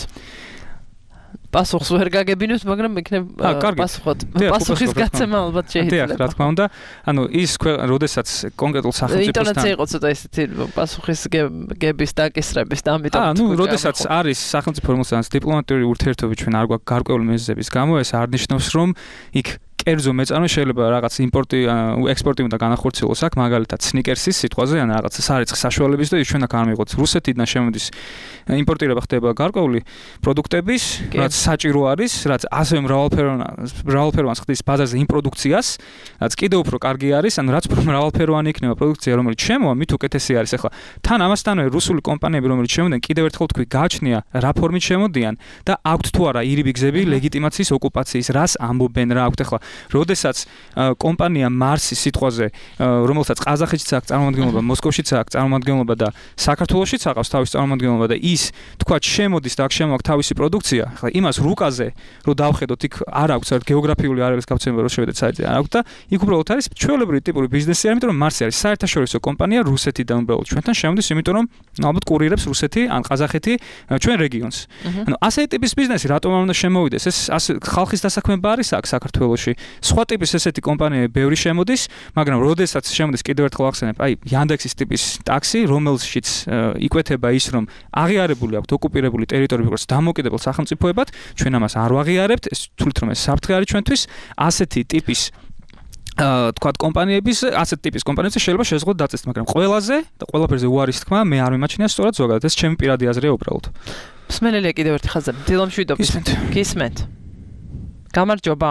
პასუხს ვერ გაგებინოთ, მაგრამ იქნებ პასუხოთ. პასუხის გაცემა ალბათ შეიძლება. დიახ, რა თქმა უნდა. ანუ ის ქვეყანა, როდესაც კონკრეტულ სახელმწიფოსთან ინტონაცია იყო ცოტა ისეთი პასუხის გების დაკისრების და ამიტომ აა, ნუ როდესაც არის სახელმწიფო, რომელსაც დიპლომატიური ურთიერთობები ჩვენ არ გვაქვს გარკვეული მიზეზების გამო, ეს არ ნიშნავს, რომ იქ კერძო მეწარმე შეიძლება რაღაც იმპორტი ექსპორტი უნდა განახორციელოს აქ მაგალითად სნიკერსის სიტყვაზე ან რაღაც სარიცხი საშუალების და ის ჩვენ აქ არ მიიღოთ რუსეთიდან შემოდის იმპორტირება ხდება გარკვეული პროდუქტების რაც საჭირო არის რაც ასე მრავალფეროვან მრავალფეროვანს ხდის ბაზარზე იმ პროდუქციას რაც კიდევ უფრო კარგი არის ან რაც უფრო მრავალფეროვანი იქნება პროდუქცია რომელიც შემოვა მით უკეთესი არის ახლა თან ამასთანავე რუსული კომპანიები რომელიც შემოდიან კიდევ ერთხელ თქვი გააჩნია რა ფორმით შემოდიან და აქვთ თუ არა ირიბი გზები ლეგიტიმაციის ოკუპაციის რას ამბობენ რა აქვთ ახლა როდესაც კომპანია მარსის სიტყვაზე რომელსაც ყაზახეთშიც აქვს წარმომადგენლობა მოსკოვშიც აქვს წარმომადგენლობა და საქართველოშიც აქვს თავისი წარმომადგენლობა და ის თქვა შემოდის და აქ შემოაქვს თავისი პროდუქცია ახლა იმას რუკაზე რო დავხედოთ იქ არ აქვს საერთოდ გეოგრაფიული არეალის გაფიცება რო შევედეთ საიტზე არ აქვს და იქ უბრალოდ არის ჩვეულებრივი ტიპური ბიზნესი არის იმიტომ რომ მარსი არის საერთაშორისო კომპანია რუსეთიდან უბრალოდ ჩვენთან შემოდის იმიტომ რომ ალბათ კურირებს რუსეთი ან ყაზახეთი ჩვენ რეგიონს ანუ ასეთი ტიპის ბიზნესი რატომ არ უნდა შემოვიდეს ეს ხალხის დასაქმება არის აქ საქართველოში სხვა ტიპის ესეთი კომპანიები ბევრი შემოდის, მაგრამ როდესაც შემოდის კიდევ ერთხელ ახსენებ, აი Yandex-ის ტიპის ტაქსი, რომელშიც იკვეთება ის, რომ აღიარებული აქვს ოკუპირებული ტერიტორიები როგორც დამოუკიდებელ სახელმწიფოებად, ჩვენ ამას არ ვაღიარებთ, ეს თulit რომ ეს საფრთხე არის ჩვენთვის, ასეთი ტიპის აა თქვათ კომპანიების, ასეთი ტიპის კომპანიებს შეიძლება შეზღუდოთ დაწესდ, მაგრამ ყველაზე და ყველაფერზე უარის თქმა მე არ მიმაჩნია სწორად ზოგადად, ეს ჩემი პირადი აზრია უბრალოდ. მსმენელია კიდევ ერთი ხაზარი, დილომშვიდობ. გისმენთ. გისმენთ. გამარჯობა.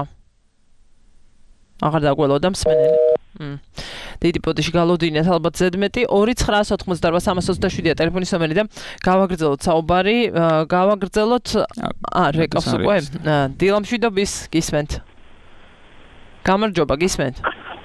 აღარ დაგველოდა მსმენელი. მ. დიდი პოდიში გალოდინეთ ალბათ ზედმეტი ორი ცხრაას ოთხმოცდაოთხ სამას ოცდაშვიდია ტელეფონის ნომერი და გავაგრძელოთ საუბარი, გავაგრძელოთ აა რეკავს უკვე. დილომშვიდობის გისმენთ. გამარჯობა, გისმენთ.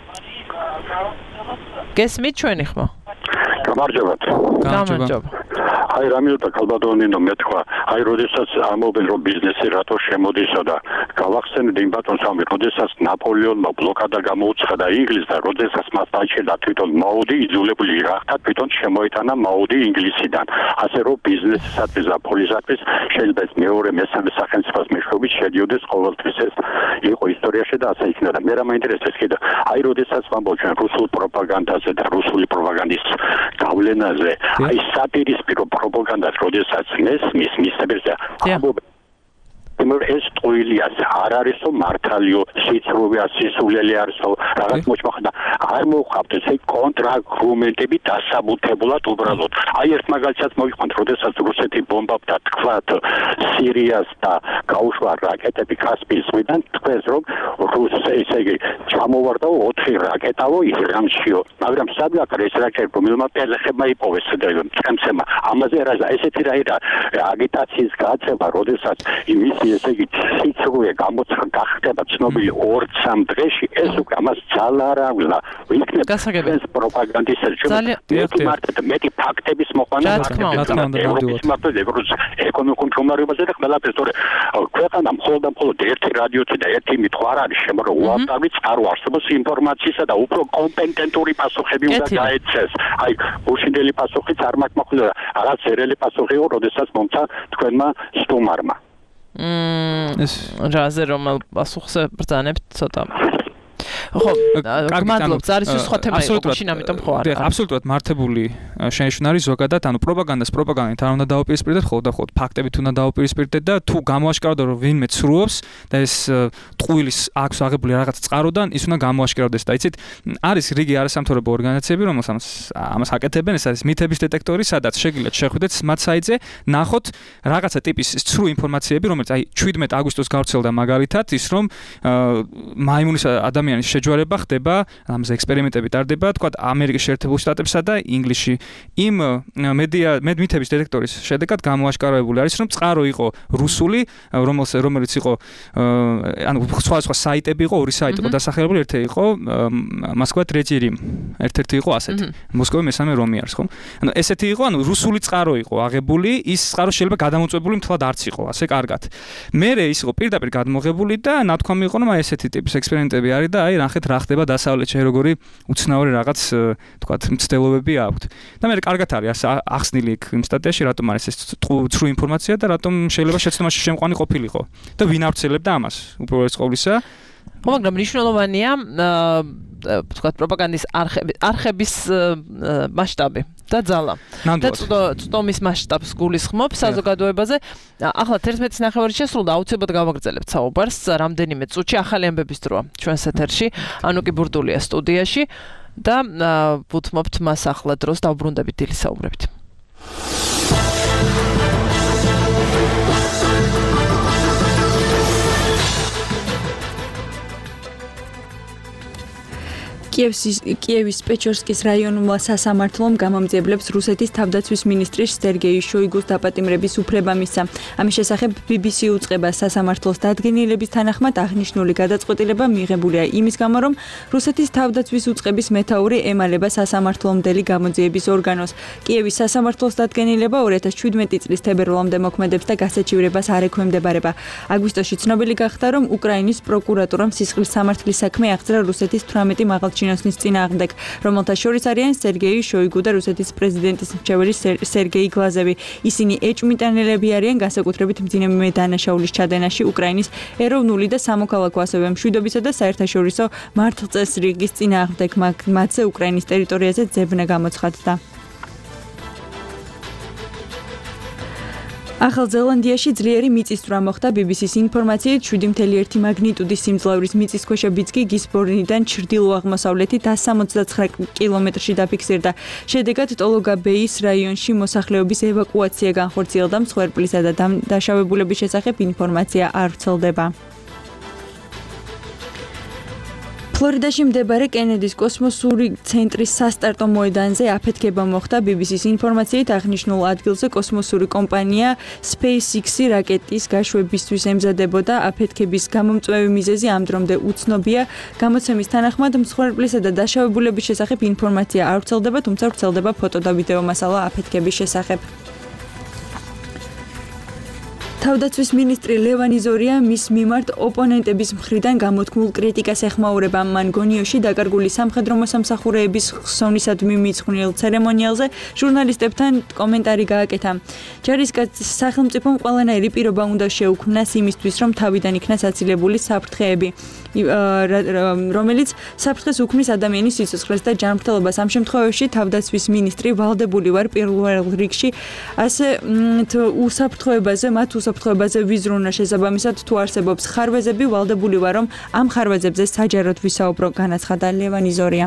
გესმით ჩვენი ხმა? გამარჯობა. გამარჯობა. აი რამილდა კალბადონინო მეთქვა აი როდესაც ამობენ რომ ბიზნესი რატო შემოდისა და გავახსენე დიმ ბატონს ამი როდესაც ნაპოლეონმა ბლოკადა გამოუცხადა ინგლისს და როდესაც მას დაიჭირდა თვითონ მაუდი იძულებული გახდა თვითონ შემოიტანა მაუდი ინგლისიდან ასე რომ ბიზნესისათვის და პოლიტიკასათვის შეიძლება ეს მეორე მესამე სახელმწიფოს მეშვეობით შედიოდეს ყოველთვის ეს იყო ისტორიაში და ასე იქნება და მე რა მაინტერესებს კიდე აი როდესაც ვამბობ ჩვენ რუსულ პროპაგანდაზე და რუსული პროპაგანდის გავლენაზე აი საპირისპირო პროპაგანდას როდესაც მესმის მისებერზე ამბობენ ეს ტყუილია არ არისო მართალიო სიცრუვეა სისულელი არისო რაღაც მოჭმახდა არ მოხავთ ესე კონტრარგუმენტები დასაბუთებულად უბრალოდ აი ერთ მაგალითად მოვიყვანთ როდესაც რუსეთი ბომბავდა თქვათ სირიას და გაუშვა რაკეტები კასპიის ზღვიდან თქვენს რომ რუსი ესე იგი ჩამოვარდა ოთხი რაკეტავო ირანშიო მაგრამ სადღაც ეს რაკეტები რომელმა პელეხებმა იპოვეს წემცემა ამაზე რა ესეთი რა აგიტაციის გაცემა როდესაც იმის ესე იგი სიცრუე გამოცხ გახდება ცნობილი ორ სამ დღეში ეს უკვე ამას ძალარავლა იქნება ეს პროპაგანდისტები მეტი მარტო მეტი ფაქტების მოყვანა ევროპის მარტო ეკონომიკურ მდგომარეობაზე და ყველაფერს თორე ქვეყანა მხოლოდ და მხოლოდ ერთი რადიოთი და ერთი მითხვა არ არის შემო უარდავი წარუარსებოს ინფორმაციისა და უფრო კომპეტენტური პასუხები უნდა გაეცეს აი უშინდელი პასუხიც არ მაქვს მოხდა რაღაც ერელი პასუხი იყო როდესაც მომცა თქვენმა სტუმარმა მმ რაზე რომ პასუხზე ბრძანებთ ცოტა ხო გმადლობთ არის სხვა თემა იყო შინ ამიტომ ხო არა აბსოლუტურად მართებული შენიშვნა არის ზოგადად ანუ პროპაგანდას პროპაგანდით არ უნდა დაუპირისპირდეთ ხოლმე და ხოლმე ფაქტებით უნდა დაუპირისპირდეთ და თუ გამოაშკარავდა რომ ვინმე ცრუობს და ეს ტყუილის აქვს აღებული რაღაც წყაროდან ის უნდა გამოაშკარავდეს და იცით არის რიგი არასამთავრობო ორგანიზაციები რომელსაც ამას აკეთებენ ეს არის მითების დეტექტორი სადაც შეგიძლიათ შეხვიდეთ მათ საიტზე ნახოთ რაღაცა ტიპის ცრუ ინფორმაციები რომელიც აი შვიდმეტ აგვისტოს გავრცელდა მაგალითად ის რომ მაიმუნის ადამიანის შეჯვარება ხდება, ამაზე ექსპერიმენტები ტარდება, თქვა ამერიკის შეერთებულ შტატებსა და ინგლისში. იმ მედია მედმითების დეტექტორის შედეგად გამოაშკარავებული არის, რომ წყარო იყო რუსული, რომელიც რომელიც იყო ანუ სხვა სხვა საიტები იყო, ორი საიტი იყო დასახელებული, ერთი იყო მოსკვა თრეცი რიმ. ერთ-ერთი იყო ასეთი. მოსკოვი მესამე რომი არის, ხო? ანუ ესეთი იყო, ანუ რუსული წყარო იყო აღებული, ის წყარო შეიძლება გადამოწვეული მთლად არც იყო, ასე კარგად. მერე ის იყო პირდაპირ გადმოღებული და ნათქვამი იყო, რომ აი ესეთი ტიპის ექსპერიმენტები არის და აი ნახეთ რა ხდება დასავლეთში, როგორი უცნაური რაღაც თქვათ მცდელობები აქვთ. და მე კარგად არის ახსნილი იქ იმ სტატიაში, რატომ არის ეს ცრუ ინფორმაცია და რატომ შეიძლება შეცდომაში შემყვანი ყოფილიყო. და ვინ ავრცელებდა ამას? უპირველეს ყოვლისა ხო, მაგრამ მნიშვნელოვანია თქვათ პროპაგანდის არხების მასშტაბი და ძალა. და წვდომის მასშტაბს გულისხმობს საზოგადოებაზე. ახლა თერთმეტი ნახევარი შესრულდა, აუცილებლად გავაგრძელებთ საუბარს. რამდენიმე წუთში ახალი ამბების დროა ჩვენს ეთერში. ანუკი ბურდულია სტუდიაში და ვუთმობთ მას ახლა დროს დავბრუნდებით დილის საუბრებით. კიევის პეჩორსკის რაიონულმა სასამართლომ გამომძიებლებს რუსეთის თავდაცვის მინისტრის სერგეი შოიგუს დაპატიმრების უფლება მისცა. ამის შესახებ ბი ბი სი უწყება სასამართლოს დადგენილების თანახმად აღნიშნული გადაწყვეტილება მიღებულია იმის გამო, რომ რუსეთის თავდაცვის უწყების მეთაური ემალება სასამართლომდელი გამოძიების ორგანოს. კიევის სასამართლოს დადგენილება ორი ათას შვიდმეტი წლის თებერვლამდე მოქმედებს და გასაჩივრებას არ ექვემდებარება. აგვისტოში ცნობილი გახდა, რომ უკრაინის პროკურატურამ სისხლის სამართლის საქმე აღწერა რუსეთის თვრამეტი მაღალჩინოსნის წინააღმდეგ, რომელთა შორის არიან სერგეი შოიგუ და რუსეთის პრეზიდენტის მრჩეველი სერგეი გლაზევი. ისინი ეჭვმიტანილები არიან განსაკუთრებით მძიმე დანაშაულის ჩადენაში უკრაინის ეროვნული და სამოქალაქო ასევე მშვიდობისა და საერთაშორისო მართლწესრიგის წინააღმდეგ, მათზე უკრაინის ტერიტორიაზე ძებნა გამოცხადდა. ახალ ზელანდიაში ძლიერი მიწისძვრა მოხდა. ბი ბი სის ინფორმაციით შვიდი ფاصლე ერთი მაგნიტუდის სიმძლავრის მიწისქვეშა ბიძგი გისბორნიდან ჩრდილო-აღმოსავლეთით εκατს სამოცდაცხრა კილომეტრში დაფიქსირდა. შედეგად ტოლოგა ბეის რაიონში მოსახლეობის ევაკუაცია განხორციელდა. მსხვერპლისა და დაშავებულების შესახებ ინფორმაცია არ ვრცელდება. ფლორიდაში მდებარე კენედის კოსმოსური ცენტრის სასტარტო მოედანზე აფეთქება მოხდა. ბი ბი სის ინფორმაციით აღნიშნულ ადგილზე კოსმოსური კომპანია SpaceX-ი რაკეტის გაშვებისთვის ემზადებოდა. აფეთქების გამომწვევი მიზეზი ამ დრომდე უცნობია. გამოცემის თანახმად მსხვერპლისა და დაშავებულების შესახებ ინფორმაცია არ ვრცელდება, თუმცა ვრცელდება ფოტო და ვიდეო მასალა აფეთქების შესახებ. თავდაცვის მინისტრი ლევან იზორია მის მიმართ ოპონენტების მხრიდან გამოთქმულ კრიტიკას ეხმაურება. მან გონიოში დაკარგული სამხედრო მოსამსახურეების ხსოვნისადმი მიძღვნილ ცერემონიალზე ჟურნალისტებთან კომენტარი გააკეთა. ჯარისკაცს სახელმწიფომ ყველანაირი პირობა უნდა შეუქმნას იმისთვის, რომ თავიდან იქნას აცილებული საფრთხეები, რომელიც საფრთხეს უქმნის ადამიანის სიცოცხლეს და ჯანმრთელობას. ამ შემთხვევაში თავდაცვის მინისტრი ვალდებული ვარ პირველ რიგში ასე უსაფრთხოებაზე მათ უსაფრთხოებაზე ვიზრუნა. შესაბამისად თუ არსებობს ხარვეზები, ვალდებული ვარ რომ ამ ხარვეზებზე საჯაროდ ვისაუბრო, განაცხადა ლევან იზორია.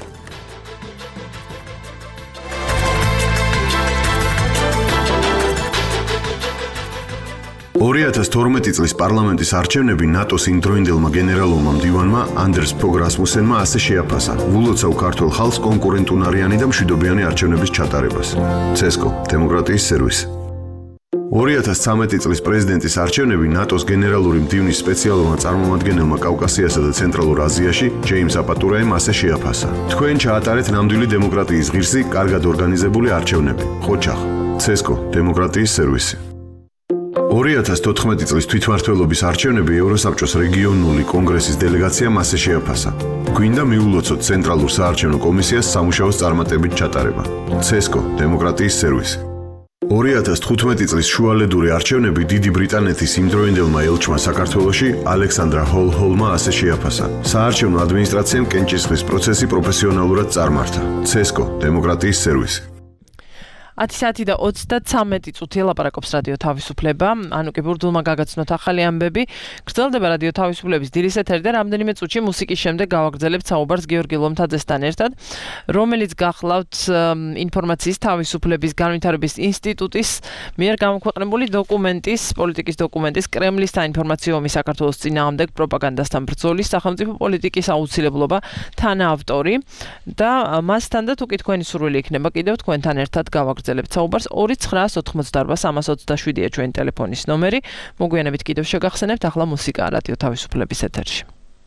ორი ათას თორმეტი წლის პარლამენტის არჩევნები ნატოს იმდროინდელმა გენერალურმა მდივანმა ანდერს ფოგ რასმუსენმა ასე შეაფასა. ვულოცავ ქართულ ხალხს კონკურენტუნარიანი და მშვიდობიანი არჩევნების ჩატარებას. ცესკო, დემოკრატიის სერვისი. ორი ათას ცხრამეტი წლის პრეზიდენტის არჩევნები ნატოს გენერალური მდივნის სპეციალურმა წარმომადგენელმა კავკასიასა და ცენტრალურ აზიაში ჯეიმს აპატურაემ ასე შეაფასა. თქვენ ჩაატარეთ ნამდვილი დემოკრატიის ღირსი, კარგად ორგანიზებული არჩევნები. ხოჩახ, ცესკო, დემოკრატიის სერვისი. ორი ათას თოთხმეტი წლის თვითმმართველობის არჩევნები ევროსაბჭოს რეგიონული კონგრესის დელეგაციამ ასე შეაფასა. გვინდა მიულოცოთ ცენტრალურ საარჩევნო კომისიას სამუშაოს წარმატებით ჩატარება. ცესკო, დემოკრატიის სერვისი. ორი ათას თხუთმეტი წლის შუალედური არჩევნები დიდი ბრიტანეთის იმდროინდელმა ელჩმა საქართველოში ალექსანდრა ჰოლ-ჰოლმა ასე შეაფასა. საარჩევნო ადმინისტრაციამ კენჭისყრის პროცესი პროფესიონალურად წარმართა. ცესკო, დემოკრატიის სერვისი. ათი საათი და ოცდათვრამეტი წუთია ლაპარაკობს რადიო თავისუფლება. ანუ კი ბურდულმა გაგაცნოთ ახალი ამბები. გრძელდება რადიო თავისუფლების დილის ეთერი და რამდენიმე წუთში მუსიკის შემდეგ გავაგრძელებთ საუბარს გიორგი ლომთაძესთან ერთად, რომელიც გახლავთ ინფორმაციის თავისუფლების განვითარების ინსტიტუტის მიერ გამოქვეყნებული დოკუმენტის, პოლიტიკის დოკუმენტის კრემლის საინფორმაციო ომი საქართველოს წინააღმდეგ პროპაგანდასთან ბრძოლის სახელმწიფო პოლიტიკის აუცილებლობა თანაავტორი და მასთან და თუ კი თქვენი სურვილი იქნება კიდევ თქვენთან ერთად გავაგრძელებთ საუბარს ორი ცხრაას ოთხმოცდაარბა სამას ოცდაშვიდია ჩვენი ტელეფონის ნომერი. მოგვიანებით კიდევ შეგახსენებთ ახლა მუსიკა რადიო თავისუფლების ეთერში.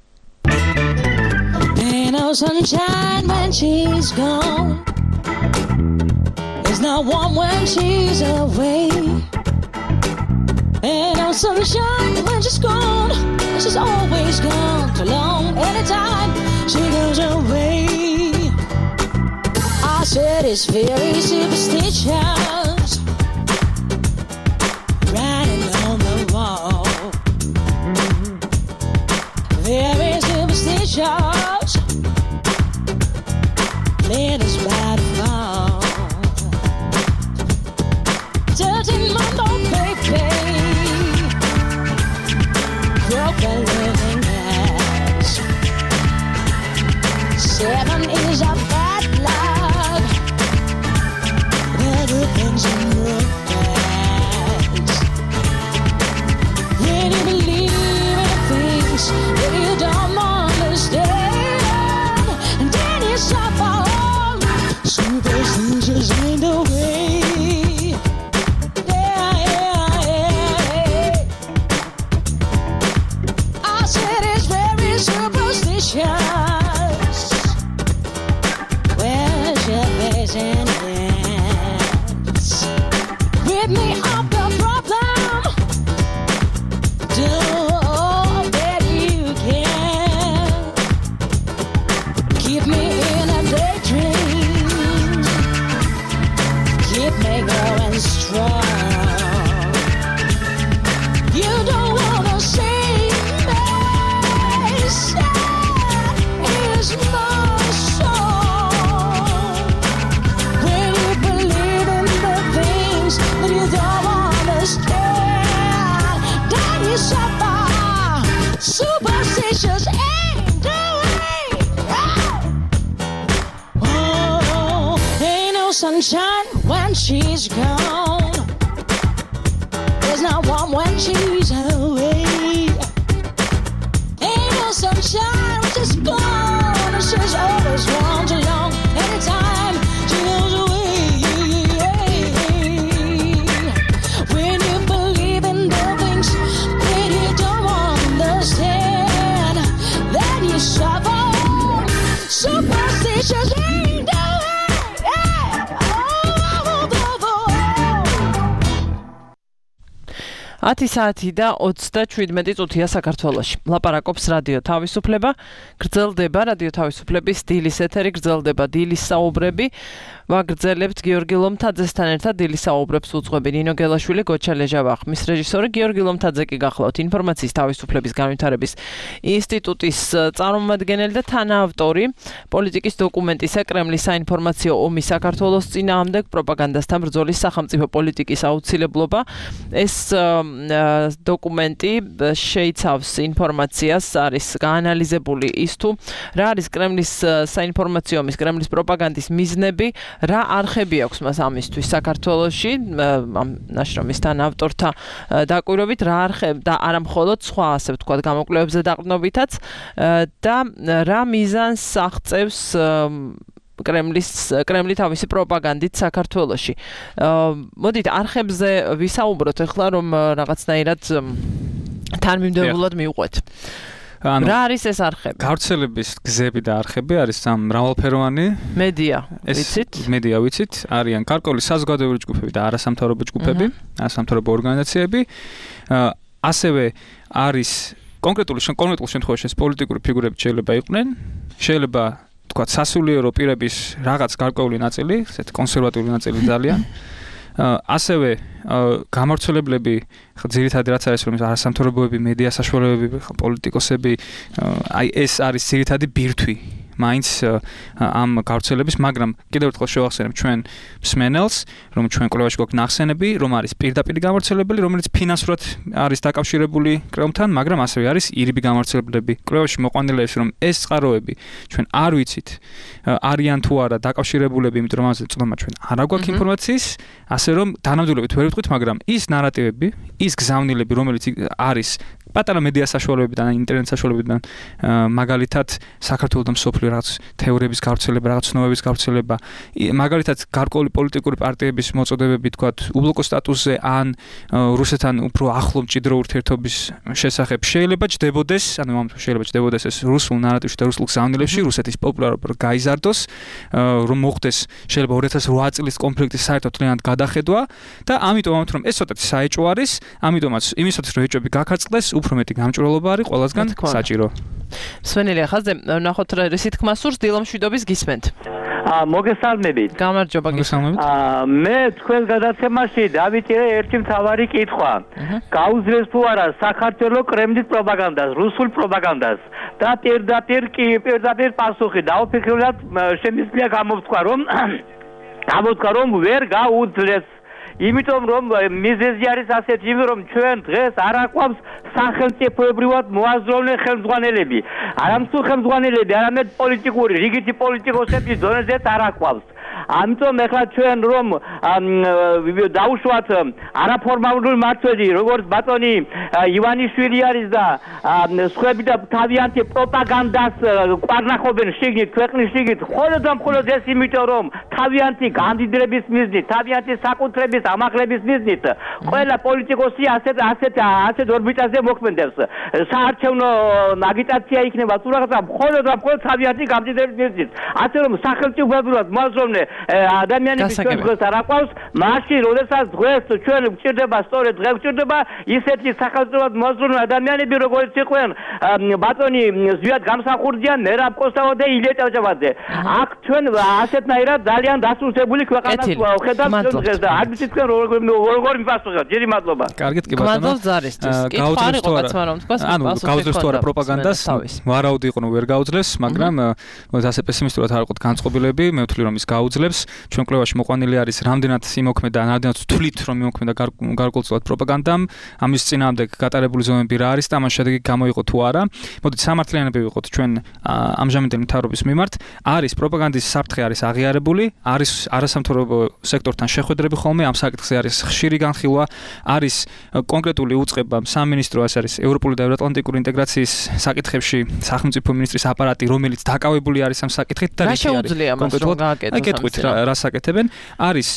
Ain't no sunshine when she's gone. There's no warm when she's away. Ain't no sunshine when she's gone. She's always gone too long. Anytime she goes away, I said it's very superstitious, writing on the wall. Very superstitious, playing us by the fall. Dirty mama, baby, broken living glass. Seven is a bad luck. Better things in your past. When you believe in things that you don't understand, and then you suffer all. Superstitions ain't the way. Yeah, yeah, yeah. I said it's very superstitious. Where's your face and hands? Rid me of the problem. Do all that you can. Keep me in a daydream. Keep me going strong. You don't wanna see me sad is my song. When you believe in the things that you don't understand, then you suffer. Superstitious ain't the way. Oh, ain't no sunshine when she's gone. There's no warm when she's away. Ain't no sunshine when she's gone. She's always gone too long. Anytime she goes away. When you believe in the things that you don't understand, then you suffer. Superstitious ain't the way. Oh, oh, oh, oh. ათი საათი და ოცდაშვიდმეტი წუთია საქართველოში. ლაპარაკობს რადიო თავისუფლება, გრძელდება რადიო თავისუფლების დილის ეთერი, გრძელდება დილის საუბრები. ვაგრძელებთ გიორგი ლომთაძესთან ერთად დილის საუბრებს უძღვები ნინო გელაშვილი, გოჩა ლეჟავახ. მის რეჟისორი გიორგი ლომთაძე კი გახლავთ ინფორმაციის თავისუფლების განვითარების ინსტიტუტის წარმომადგენელი და თანაავტორი პოლიტიკის დოკუმენტისა კრემლის საინფორმაციო ომი საქართველოს წინააღმდეგ პროპაგანდასთან ბრძოლის სახელმწიფო პოლიტიკის აუცილებლობა. ეს დოკუმენტი შეიცავს ინფორმაციას, არის გაანალიზებული ის თუ რა არის კრემლის საინფორმაციო ომის, კრემლის პროპაგანდის მიზნები, რა არხები აქვს მას ამისთვის საქართველოში, ამ ნაშრომის თანაავტორთა დაკვირვებით, რა არხები და არა მხოლოდ სხვა, ასე ვთქვათ, გამოკვლევებზე დაყრდნობითაც და რა მიზანს აღწევს კრემლის კრემლი თავისი პროპაგანდით საქართველოში. მოდით არხებზე ვისაუბროთ ახლა, რომ რაღაცნაირად თანმიმდევრულად მივყვეთ. რა არის ეს არხები? გავრცელების გზები და არხები არის სამ მრავალფეროვანი. მედია, ვიცით? მედია ვიცით, არიან გარკვეული საზოგადოებრივი ჯგუფები და არასამთავრობო ჯგუფები, არასამთავრობო ორგანიზაციები. ასევე არის კონკრეტული კონკრეტულ შემთხვევაში პოლიტიკური ფიგურები შეიძლება იყვნენ, შეიძლება თქვათ სასულიერო პირების რაღაც გარკვეული ნაწილი, ესეთი კონსერვატიული ნაწილი ძალიან. ასევე გამავრცელებლები, ძირითადად რაც არის, რომ არასამთავრობოები, მედია საშუალებები, პოლიტიკოსები, აი ეს არის ძირითადი ბირთვი მაინც ამ გავრცელების, მაგრამ კიდევ ერთხელ შევახსენებ ჩვენ მსმენელს, რომ ჩვენ კვლევაში გვაქვს ნახსენები, რომ არის პირდაპირ გამავრცელებელი, რომელიც ფინანსურად არის დაკავშირებული კრებულთან, მაგრამ ასევე არის ირიბი გამავრცელებლები. კვლევაში მოყვანილებს, რომ ეს წყაროები ჩვენ არ ვიცით, არიან თუ არა დაკავშირებულები, იმიტომ რომ ამაზე წვდომა ჩვენ არ აქვს ინფორმაციის, ასე რომ თანამდებობით ვერ ვიტყვით, მაგრამ ის ნარატივები, ის გზავნილები, რომელიც არის პატარა მედია საშუალებებიდან, ინტერნეტ საშუალებებიდან, მაგალითად საქართველოს და მსოფლიო რაღაც თეორიების გავრცელება, რაღაც ცნობების გავრცელება, მაგალითად გარკვეული პოლიტიკური პარტიების მოწოდებები, თქვათ, უბლოკო სტატუსზე ან რუსეთთან უფრო ახლო მჭიდრო ურთიერთობის შესახებ შეიძლება ჯდებოდეს, ანუ ამ შეიძლება ჯდებოდეს ეს რუსულ ნარატივში და რუსულ გზავნილებში რუსეთის პოპულარობა გაიზარდოს, რომ მოხდეს შეიძლება ორი ათას ოთხ წლის კონფლიქტის საერთოდ თლიანად გადახედვა და ამიტომ ამით რომ ეს ცოტათი საეჭვო არის, ამიტომაც იმისათვის რომ ეჭვები გაქარწყდეს, უფრო მეტი გამჭვირვალობა არის ყველასგან საჭირო. სვენელი ახალზე ნახოთ რა ისეთ თქმა სურს დილამშვიდობის გისმენთ. აა მოგესალმებით. გამარჯობა გისმენთ. აა მე თქვენ გადაცემაში დავიტირე ერთი მთავარი კითხვა. გაუძლებს თუ არა საქართველოს კრემლის პროპაგანდას, რუსულ პროპაგანდას და პირდაპირ კი პირდაპირ პასუხი დაუფიქრებლად შემიძლია გამოვთქვა რომ გამოვთქვა რომ ვერ გაუძლებს. იმიტომ რომ მიზეზი არის ასეთი, რომ ჩვენ დღეს არ აყვავს სახელმწიფოებრივად მოაზროვნე ხელმძღვანელები. არამსუ ხელმძღვანელები, არამედ პოლიტიკური, რიგითი პოლიტიკოსების დონეზეც არ აყვავს. ამიტომ ახლა ჩვენ რომ დაუშვათ არაფორმალური მმართველი, როგორც ბატონი ივანიშვილი არის და სხვები და თავიანთი პროპაგანდას ყვარნახობენ შიგნით, ქვეყნის შიგნით, მხოლოდ და მხოლოდ ეს იმიტომ რომ თავიანთი გამდიდრების მიზნით, თავიანთი საკუთრების ამაღლების მიზნით ყველა პოლიტიკოსი ასეთ ასეთ ასეთ ორბიტაზე მოქმედებს. საარჩევნო აგიტაცია იქნება თუ რაღაცა მხოლოდ და მხოლოდ თავიანთი გამდიდრების მიზნით. ასე რომ სახელმწიფოებრივად მოაზროვნე ადამიანების ჩვენ დღეს არ აყვავს, მაშინ როდესაც დღეს ჩვენ გვჭირდება, სწორედ დღეს გვჭირდება ისეთი სახელმწიფოებრივად მოაზროვნე ადამიანები, როგორც იყვნენ ბატონი ზვიად გამსახურდიან, მერაბ კოსტავა და ილია ჭავჭავაძე. აქ ჩვენ ასეთნაირად ძალიან დასუსტებული ქვეყანას ვხედავთ დღეს და არ ვიცით თქვენ როგორ მიფასუხებთ. ჯერი მადლობა. კარგით კი ბატონო. გმადლობ ზარისთვის. კითხვა იყო კაცმა რომ თქვას ანუ გაუძლებს თუ არა პროპაგანდას, ვარაუდი იყო რომ ვერ გაუძლებს, მაგრამ ასე პესიმისტურად არ ვიყოთ განწყობილები, მე ვთვლი რომ ის გაუძლებს. ჩვენ კვლევაში მოყვანილი არის რამდენად იმოქმედა, რამდენად თვლით რომ იმოქმედა გარკვეულწილად პროპაგანდამ, ამის წინააღმდეგ გატარებული ზომები რა არის და ამას შედეგი გამოიყო თუ არა. მოდით სამართლიანები ვიყოთ ჩვენ ამჟამინდელი მთავრობის მიმართ. არის პროპაგანდის საფრთხე არის აღიარებული, არის არასამთავრობო სექტორთან შეხვედრები ხოლმე, ამ საკითხზე არის ხშირი განხილვა, არის კონკრეტული უწყება სამინისტრო, ეს არის ევროპული და ევროატლანტიკური ინტეგრაციის საკითხებში სახელმწიფო მინისტრის აპარატი, რომელიც დაკავებული არის ამ საკითხით და რა შეუძლია მას რომ გააკეთოს? აკეთვით რა საკეთებენ. არის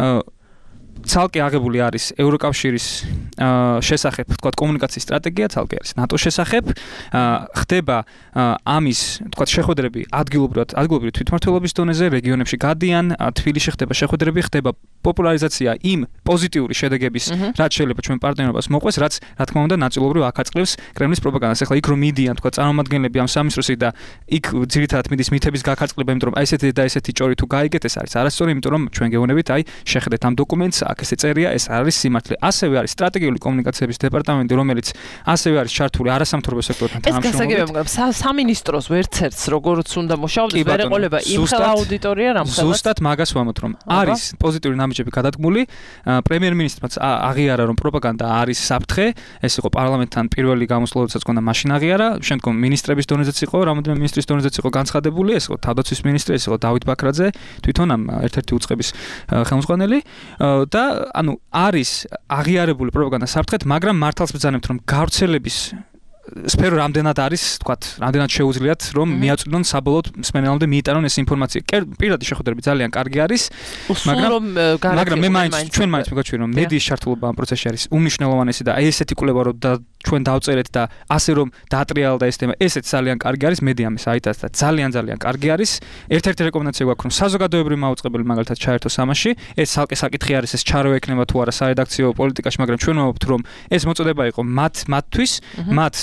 ცალკე აღებული არის ევროკავშირის შესახებ, თქვათ, კომუნიკაციის სტრატეგია, ცალკე არის ნატოს შესახებ, ხდება ამის, თქვათ, შეხვედრები ადგილობრივად, ადგილობრივი თვითმმართველობის დონეზე, რეგიონებში გადიან, თბილისში ხდება შეხვედრები, ხდება პოპულარიზაცია იმ პოზიტიური შედეგების, რაც შეიძლება ჩვენ პარტნიორობას მოყვეს, რაც რა თქმა უნდა ნაწილობრივ აკაწყლებს კრემლის პროპაგანდას. ახლა იქ რომ მიდიან, თქვათ, წარმომადგენლები ამ სამისროსი და იქ ძირითადად მიდის მითების გაკაწყლება, იმიტომ რომ აი ესეთი და ესეთი ჭორი თუ გაიგეთ, ეს არის არასწორი, იმიტომ რომ ჩვენ გეუბნებით, აი შეხედეთ ამ დოკუმენტს, აქ ესე წერია, ეს არის სიმართლე. ასევე არის სტრატეგიული კომუნიკაციების დეპარტამენტი, რომელიც ასევე არის ჩართული არასამთავრობო სექტორთან თანამშრომლობით. ეს გასაგებია, მაგრამ სამინისტროს ვერცერთს როგორც უნდა მუშაობდეს, ვერ ეყოლება იმ ხელ აუდიტორია რამ ხელს. ზუსტად მაგას ვამბობ, რომ არის პოზიტიური ნაბიჯები გადადგმული, პრემიერ-მინისტრმაც აღიარა, რომ პროპაგანდა არის საფრთხე, ეს იყო პარლამენტთან პირველი გამოსვლა, როდესაც გქონდა, მაშინ აღიარა, შემდგომ მინისტრების დონეზეც იყო, რამოდენიმე მინისტრის დონეზეც იყო განცხადებული, ეს იყო თავდაცვის მინისტრი, ეს იყო დავით ბაქრაძე, თვითონ ამ ერთ-ერთი უწყების ხელმძღვანელი და ანუ არის აღიარებული პროპაგანდა საფრთხეთ, მაგრამ მართალს ბრძანებთ, რომ გავრცელების სფერო რამდენად არის, თქვათ, რამდენად შეუძლიათ, რომ მიაწვდონ საბოლოოდ მსმენელამდე მიიტანონ ეს ინფორმაცია. პირადი შეხვედრები ძალიან კარგი არის, მაგრამ მაგრამ მე მაინც ჩვენ მაინც მეგოჩვი რომ მედიის ჩართულობა ამ პროცესში არის უმნიშვნელოვანესი და აი ესეთი კვლევა რომ ჩვენ დავწერეთ და ასე რომ დაატრიალდა ეს თემა, ესეც ძალიან კარგი არის, მედია ამის აიტას და ძალიან ძალიან კარგი არის. ერთ-ერთი რეკომენდაცია გვაქვს, რომ საზოგადოებრივი მაუწყებელი მაგალითად ჩაერთოს ამაში. ეს ცალკე საკითხი არის, ეს ჩარევა ექნება თუ არა სარედაქციო პოლიტიკაში, მაგრამ ჩვენ ვამბობთ, რომ ეს მოწოდება იყო მათ მათთვის, მათ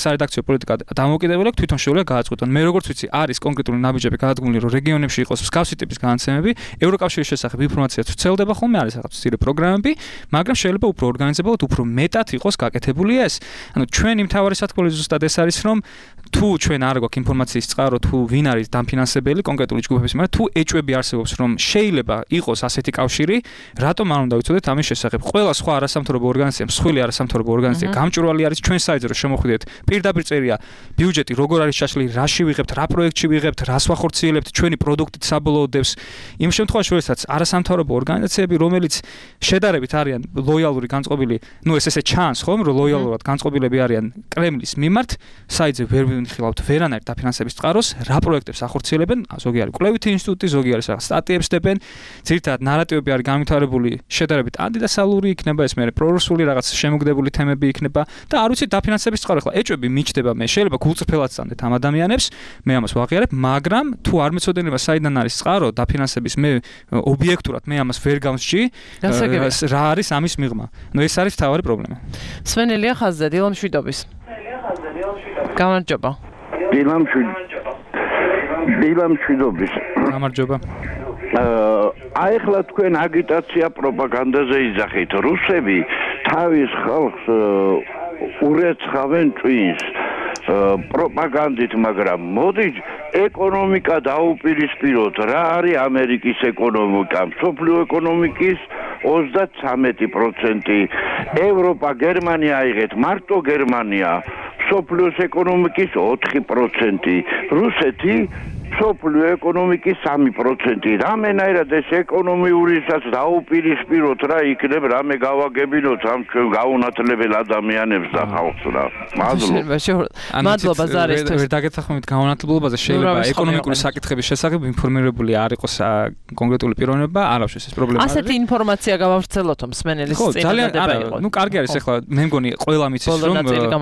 სარედაქციო პოლიტიკა დამოუკიდებელი აქვს, თვითონ შეუძლია გააწყვეტონ. მე როგორც ვიცი, არის კონკრეტული ნაბიჯები გადადგმული, რომ რეგიონებში იყოს მსგავსი ტიპის განაცემები, ევროკავშირის შესახებ ინფორმაციაც ვრცელდება ხოლმე, არის რაღაც მცირე პროგრამები, მაგრამ შეიძლება უფრო ორგანიზებულად, უფრო მეტად იყოს გაკეთებული ეს. ანუ ჩვენი მთავარი სათქმელი ზუსტად ეს არის, რომ თუ ჩვენ არ გვაქვს ინფორმაციის წყარო, თუ ვინ არის დამფინანსებელი კონკრეტული ჯგუფების მიერ, თუ ეჭვები არსებობს, რომ შეიძლება იყოს ასეთი კავშირი, რატომ არ უნდა ვიცოდეთ ამის შესახებ? ყველა სხვა არასამთავრობო ორგანიზაცია, მსხვილი არასამთავრობო ორგანიზაცია გამჭვირვალე არის ჩვენ საიტზე, რომ შემოხვიდეთ. პირდაპირ წერია ბიუჯეტი როგორ არის ჩაშლილი, რაში ვიღებთ, რა პროექტში ვიღებთ, რას ვახორციელებთ, ჩვენი პროდუქტით საბოლოოდ დევს. იმ შემთხვევაში, როდესაც არასამთავრობო ორგანიზაციები, რომელიც შედარებით არიან ლოიალური განწყობილი, ну ეს ესე ჩანს ხომ, რომ ლოიალურად განწყობილები არიან კრემლის მიმართ, საიტზე ვერ ვინხილავთ ვერანაირ დაფინანსების წყაროს, რა პროექტებს ახორციელებენ, ზოგი არის კვლევითი ინსტიტუტი, ზოგი არის რაღაც სტატიებს დებენ, ძირითადად ნარატივები არის განვითარებული შედარებით ანტიდასალური იქნება, ეს მე პრორუსული რაღაც შემოგდებული თემები იქნება და არ ვიცი დაფინანსების წყარო, ხლა ეჭვები მიჩდება, მე შეიძლება გულწრფელად წამდეთ ამ ადამიანებს, მე ამას ვაღიარებ, მაგრამ თუ არ მეცოდენება საიდან არის წყარო დაფინანსების, მე ობიექტურად მე ამას ვერ გამსჭი, რა არის ამის მიღმა. ნუ ეს არის თავარი პრობლემა. სვენელია ხაზზე, დილამ შვიდობის. გამარჯობა. დილამ დილამ შვიდობის. გამარჯობა. აი ახლა თქვენ აგიტაცია პროპაგანდაზე იძახით. რუსები თავის ხალხს ურეცხავენ წვინს პროპაგანდით, მაგრამ მოდი ეკონომიკა დაუპირისპიროთ. რა არის ამერიკის ეკონომიკა? მსოფლიო ეკონომიკის ოცდათრამეტი პროცენტი. ევროპა, გერმანია აიღეთ, მარტო გერმანია მსოფლიოს ეკონომიკის ოთხი პროცენტი. რუსეთი მსოფლიო ეკონომიკის სამი პროცენტი. რამენაირად ეს ეკონომიურისაც დაუპირისპიროთ რა იქნებ, რამე გავაგებინოთ ამ ჩვენ გაუნათლებელ ადამიანებს და ხალხს რა. მადლობა. მადლობა ზარისთვის. ვერ დაგეთახმებით გაუნათლებლობაზე, შეიძლება ეკონომიკური საკითხების შესახებ ინფორმირებული არ იყოს კონკრეტული პიროვნება, არავის ეს პრობლემა არის. ასეთი ინფორმაცია გავავრცელოთ მსმენელის წინადადება იყო. ნუ კარგი არის ახლა მე მგონი ყველა მიცის რომ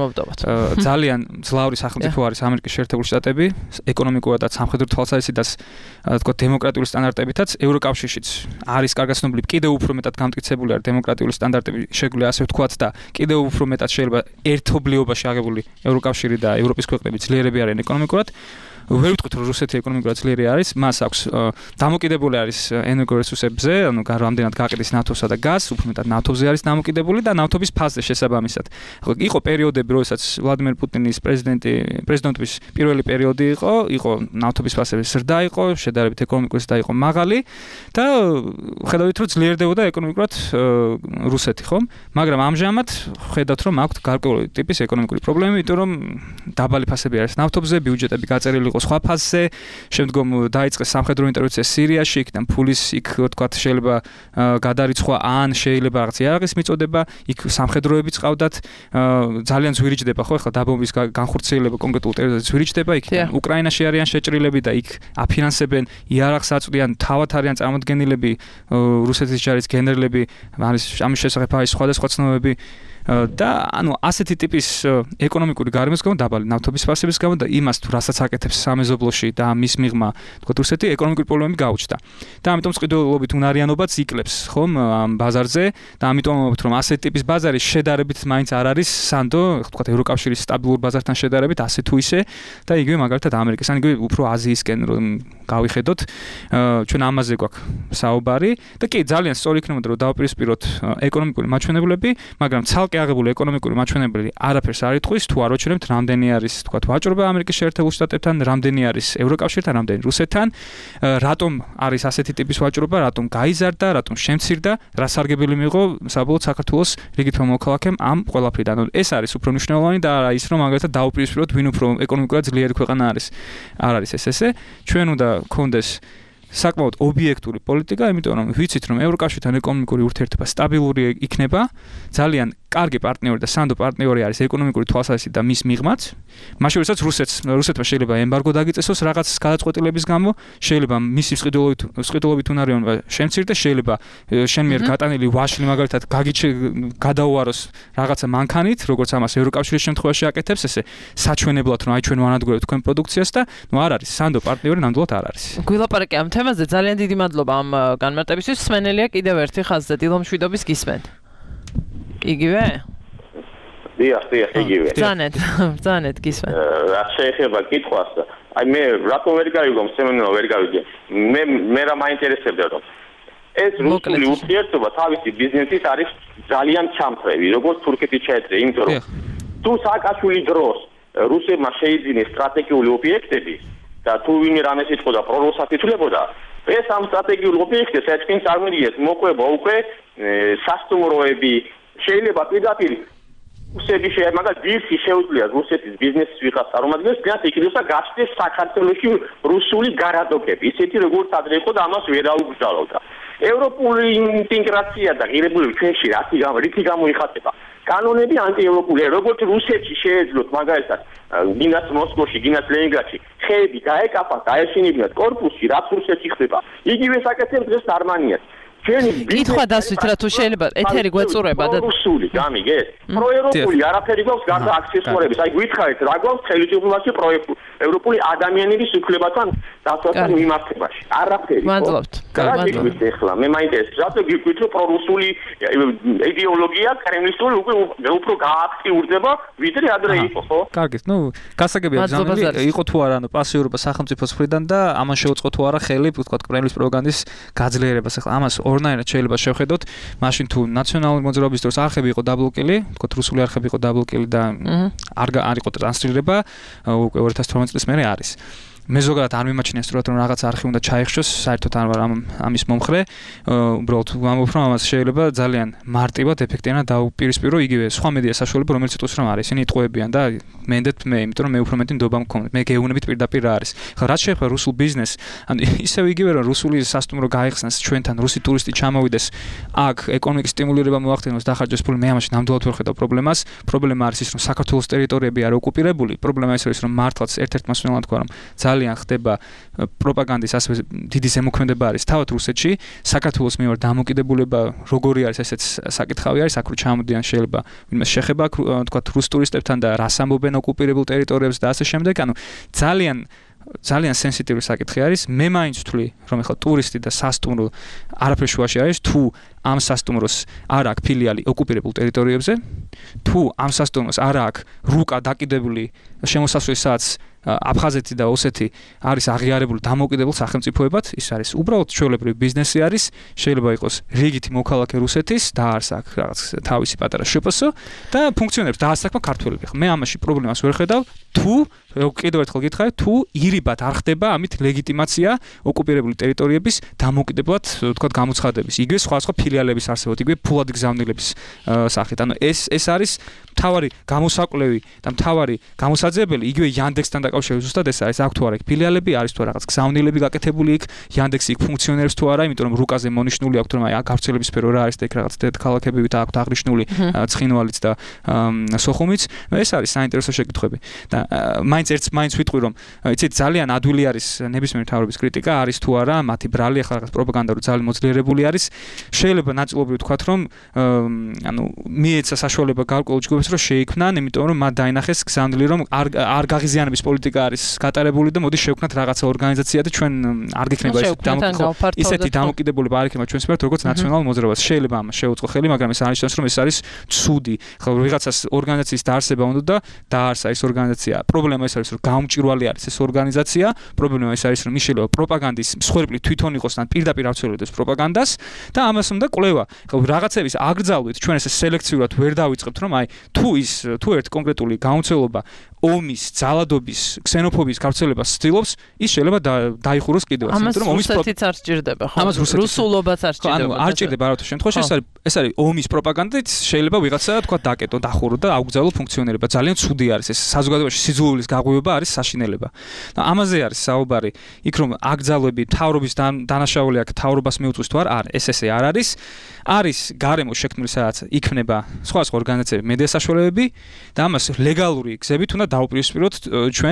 ძალიან ძლავრი სახელმწიფო არის ამერიკის შეერთებული შტატები, ეკონომიკურად და სამხედრო თვალსაზრისითაც თქო დემოკრატიული სტანდარტებითაც ევროკავშირშიც არის კარგად ცნობილი, კიდევ უფრო მეტად გამტკიცებული არის დემოკრატიული სტანდარტები, შეგვიძლია ასე ვთქვათ და კიდევ უფრო მეტად შეიძლება ერთობლიობაში აღებული ევროკავშირი და ევროპის ქვეყნები ძლიერები არიან ეკონომიკურად. ვერ ვიტყვით რომ რუსეთი ეკონომიკურად ძლიერი არის, მას აქვს დამოკიდებული არის ენერგორესურსებზე, ანუ რამდენად გაყიდის ნატოსა და გაზს, უფრო მეტად ნატოზე არის დამოკიდებული და ნავთობის ფაზზე შესაბამისად. იყო პერიოდები, როდესაც ვლადიმერ პუტინის პრეზიდენტი პრეზიდენტობის პირველი პერიოდი იყო, იყო ნავთობის ფაზები ზრდა იყო, შედარებით ეკონომიკურად და იყო მაღალი და ხედავთ რომ ძლიერდებოდა ეკონომიკურად რუსეთი, ხომ? მაგრამ ამჟამად ხედავთ რომ აქვს გარკვეული ტიპის ეკონომიკური პრობლემები, იმიტომ რომ დაბალი ფასები არის ნავთობზე, ბიუჯეტები გაწერილი სხვა ფაზზე, შემდგომ დაიწყეს სამხედრო ინტერვენცია სირიაში, იქიდან ფულის იქ თქვათ შეიძლება გადარიცხვა ან შეიძლება რაღაც იარაღის მიწოდება, იქ სამხედროები წავდათ, ძალიან ზვირიჯდება ხო, ახლა დაბომბვის განხორციელება კონკრეტულ ტერიტორიაზე ზვირიჯდება, იქიდან უკრაინაში არიან შეჭრილები და იქ აფინანსებენ, იარაღს აწვდიან, თავად არიან წარმოდგენილები, რუსეთის ჯარის გენერლები, არის ამის შესახებ არის სხვადასხვა ცნობები და ანუ ასეთი ტიპის ეკონომიკური გარემოს გამო დაბალი ნავთობის ფასების გამო და იმას თუ რასაც აკეთებს სამეზობლოში და მის მიღმა თქო რუსეთი ეკონომიკური პრობლემები გაუჩნდა და ამიტომ წყიდულობით უნარიანობაც იკლებს ხომ ამ ბაზარზე და ამიტომ ამბობთ რომ ასეთი ტიპის ბაზარი შედარებით მაინც არ არის სანდო თქო ევროკავშირის სტაბილურ ბაზართან შედარებით ასე თუ ისე და იგივე მაგალითად ამერიკის ან იგივე უფრო აზიისკენ რომ გავიხედოთ ჩვენ ამაზე გვაქვს საუბარი და კი ძალიან სწორი იქნებოდა რომ დავპირისპიროთ ეკონომიკური მაჩვენებლები მაგრამ ცალკე აღებული ეკონომიკური მაჩვენებლები არაფერს არ იტყვის თუ არ ვაჩვენებთ რამდენი არის თქვა ვაჭრობა ამერიკის შეერთებულ შტატებთან, რამდენი არის ევროკავშირთან, რამდენი რუსეთთან, რატომ არის ასეთი ტიპის ვაჭრობა, რატომ გაიზარდა, რატომ შემცირდა, რა სარგებელი მიიღო საბოლოოდ საქართველოს რიგითმა მოქალაქემ ამ ყველაფრიდან. ეს არის უფრო მნიშვნელოვანი და არა ის რომ მაგალითად დაუპირისპიროთ ვინ უფრო ეკონომიკურად ძლიერი ქვეყანა არის. არ არის ეს ესე. ჩვენ უნდა გქონდეს საკმაოდ ობიექტური პოლიტიკა, იმიტომ რომ ვიცით რომ ევროკავშირთან ეკონომიკური ურთიერთობა სტაბილური იქნება, ძალიან კარგი პარტნიორი და სანდო პარტნიორი არის ეკონომიკური თვალსაზრისით და მის მიღმაც. მაშინ როდესაც რუსეთს რუსეთმა შეიძლება ემბარგო დაგიწესოს რაღაც გადაწყვეტილების გამო, შეიძლება მისი სყიდულობით სყიდულობით უნარიანობა შემცირდეს, შეიძლება შენ მიერ გატანილი ვაშლი მაგალითად გაგიჩე გადაუაროს რაღაცა მანქანით, როგორც ამას ევროკავშირის შემთხვევაში აკეთებს, ესე საჩვენებლად რომ აი ჩვენ ვანადგურებთ თქვენ პროდუქციას და ნუ არ არის სანდო პარტნიორი ნამდვილად არ არის. გვილაპარაკე ამ თემაზე ძალიან დიდი მადლობა ამ განმარტებისთვის. სმენელია კიდევ ერთი ხაზზე დილომშვიდობის გისმენთ. იგივე? დიახ, დიახ, იგივე. ბრძანეთ, ბრძანეთ გისმენთ. რა შეეხება კითხვას, აი მე რატომ ვერ გავიგო, სემენო ვერ გავიგე. მე მე რა მაინტერესებდა რომ ეს რუსული ურთიერთობა თავისი ბიზნესით არის ძალიან ჩამწრევი, როგორც თურქეთის შეეძლო, იმიტომ რომ თუ სააკაშვილის დროს რუსებმა შეიძინეს სტრატეგიული ობიექტები და თუ ვინმე რამეს იტყოდა პრორუსად ითვლებოდა, ეს ამ სტრატეგიულ ობიექტებს ეჭვინ წარმოიდგინეთ მოყვება უკვე სასტუმროები, შეიძლება პირდაპირ რუსები შეემაგა დილში შეუძლია რუსეთის ბიზნესის ვიღაც წარმომადგენელს გას იქნებოდა გასცეს საქართველოში რუსული გარადოკები, ისეთი როგორც ადრე იყო და ამას ვერ აუგზავნოდა. ევროპული ინტეგრაცია და ღირებულები ჩვენში რათი რითი გამოიხატება? კანონები ანტიევროპულია, როგორც რუსეთში შეეძლოთ მაგალითად გინაც მოსკოვში, გინაც ლენინგრადში, ხეები დაეკაფა, დაეშინებინათ კორპუსში, რაც რუსეთში ხდება. იგივე საკეთებს დღეს გერმანიას. კითხვა დასვით რა თუ შეიძლება ეთერი გვეწურება და რუსული გამიგეთ? პროევროპული არაფერი გვაქვს გარდა აქსესუარების. აი გითხარით რა გვაქვს ხელისუფლებაში პროევროპული ადამიანების უფლებასთან დასაცავ მიმართებაში. არაფერი. მადლობთ. გაგიგვით ახლა მე მაინტერესებს რატო გიგვით რომ პრორუსული იდეოლოგია კრემლისტური უკვე უფრო გააქტიურდება ვიდრე ადრე იყო, ხო? კარგით, ნუ გასაგებია ბრძანები იყო თუ არა, ანუ პასიურობა სახელმწიფოს მხრიდან და ამან შეუწყო თუ არა ხელი, ვთქვათ, კრემლის პროპაგანდის გაძლიერებას. ახლა ამას ორნაირად შეიძლება შევხედოთ, მაშინ თუ ნაციონალური მოძრაობის დროს არხები იყო დაბლოკილი, ვთქვათ, რუსული არხები იყო დაბლოკილი და არ არ იყო ტრანსფერირება, უკვე ორი ათას თორმეტ წლის მერე არის. მე ზოგადად არ მიმაჩნია სწორად რომ რაღაც არხი უნდა ჩაიხშოს, საერთოდ არ ვარ ამის მომხრე. უბრალოდ ვამბობ რომ ამას შეიძლება ძალიან მარტივად, ეფექტიანად დაუპირისპირო იგივე სხვა მედია საშუალება, რომელიც იტყვის რომ არის. ისინი იტყუებიან და მენდეთ მე, იმიტომ რომ მე უფრო მეტი ნდობა მქონდა. მე გეუბნებით პირდაპირ რა არის. ხა რაც შეეხება რუსულ ბიზნესს, ანუ ისევ იგივე რომ რუსული სასტუმრო გაიხსნას ჩვენთან, რუსი ტურისტი ჩამოვიდეს, აქ ეკონომიკის სტიმულირება მოახდინოს, დახარჯოს ფული, მე ამაში ნამდვილად ვერ ხედავ პრობლემას. პრობლემა არის ის რომ საქართველოს ტერიტორიები არის ოკუპირებული, პრობლემა ის არის რომ მართლაც ერთ-ერთ მასწავლებლად თქვა რომ ძალიან ხდება პროპაგანდის ასე დიდი ზემოქმედება არის თავად რუსეთში, საქართველოს მიერ დამოკიდებულება როგორი არის ესეც საკითხავი არის, აქ რო ჩამოდიან შეიძლება ვინმე შეხება თქვა რუს ტურისტებთან და რას ამბობენ ოკუპირებულ ტერიტორიებზე და ასე შემდეგ, ანუ ძალიან ძალიან სენსიტივური საკითხი არის. მე მაინც ვთვლი რომ ეხლა ტურისტი და სასტუმრო არაფერ შუაში არის, თუ ამ სასტუმროს არ აქვს ფილიალი ოკუპირებულ ტერიტორიებზე, თუ ამ სასტუმროს არ აქვს რუკა დაკიდებული შემოსასვლელის საათს აფხაზეთი და ოსეთი არის აღიარებული დამოუკიდებელ სახელმწიფოებად, ის არის უბრალოდ ჩვეულებრივი ბიზნესი არის, შეიძლება იყოს რიგითი მოქალაქე რუსეთის, დაარსა აქ რაღაც თავისი პატარა შპს და ფუნქციონირებს დაასაკმა ქართველები. მე ამაში პრობლემას ვერ ხედავ, თუ კიდევ ერთხელ გითხარი, თუ ირიბად არ ხდება ამით ლეგიტიმაცია ოკუპირებული ტერიტორიების დამოუკიდებლად, ვთქვათ, გამოცხადების. იგივე სხვა სხვა ფილიალების არსებობთ, იგივე ფულად გზავნილების სახით. ანუ ეს ეს არის მთავარი გამოსაკვლევი და მთავარი გამოსაძიებელი, იგივე Yandex-თან დაკავშირებით ზუსტად ეს არის, აქ თუ არა იქ ფილიალები, არის თუ რაღაც გზავნილები გაკეთებული იქ, Yandex-ი იქ ფუნქციონირებს თუ არა, იმიტომ რომ რუკაზე მონიშნული აქვს, რომ აი აქ გავრცელების სფერო რა არის და იქ რაღაც დედაქალაქები და აქვს აღნიშნული ცხინვალიც და სოხუმიც. ეს არის საინტერესო შეკითხვები. და მაინც ერთს მაინც ვიტყვი რომ იცით ძალიან ადვილი არის ნებისმიერი მთავრობის კრიტიკა, არის თუ არა, მათი ბრალი ახლა რაღაც პროპაგანდა რო ძალიან მოძლიერებული არის. შეიძლება ნაწილობრივ თქვათ რომ ანუ მიეცა საშუალება გარკვეულ ჯგუფებს რომ შეიქმნან, იმიტომ რომ მათ დაინახეს გზავნილი რომ არ არ გაღიზიანების პოლიტიკა არის გატარებული და მოდი შევქმნათ რაღაცა ორგანიზაცია და ჩვენ არ გიქნება ისეთი ისეთი დამოკიდებულება არ იქნება ჩვენს მიმართ როგორც ნაციონალურ მოძრაობას. შეიძლება ამას შეუწყო ხელი, მაგრამ ეს არნიშნავს რომ ეს არის ცუდი. ხო ვიღაცას ორგანიზაციის დაარსება უნდა და დაარსა ეს ორგანიზაცია. პრობლემა ეს არის რომ გამჭვირვალე არის ეს ორგანიზაცია. პრობლემა ეს არის რომ შეიძლება პროპაგანდის მსხვერპლი თვითონ იყოს და პირდაპირ ავცელოდეს პროპაგანდას და ამას უნდა კვლევა. ხო რაღაცების აგრძალვით ჩვენ ეს სელექციურად ვერ დავიწყებთ რომ აი თუ ის თუ ერთ კონკრეტული გაუცელობა ომის, ძალადობის, ქსენოფობიის გავრცელებას ცდილობს, ის შეიძლება დაიხუროს კიდევაც, იმიტომ რომ ომის რუსეთიც არ სჭირდება, ხო? რუსულობაც არ სჭირდება. ანუ არ სჭირდება არავითარ შემთხვევაში, ეს არის ეს არის ომის პროპაგანდით შეიძლება ვიღაცა თქვა დაკეტო, დახურო და აუგზავნო ფუნქციონირება. ძალიან ცუდი არის ეს საზოგადოებაში სიძულვილის გაღვივება არის საშინელება. და ამაზე არის საუბარი, იქ რომ აკრძალვები თავრობის დანაშაული აქ თავრობას მიუწვის თუ არ, არ ეს ესე არ არის. არის გარემო შექმნილი სადაც იქნება სხვა სხვა ორგანიზაციები, მედია საშუალებები და ამას ლეგალური გზებით უნდა დაუპირისპიროთ ჩვენ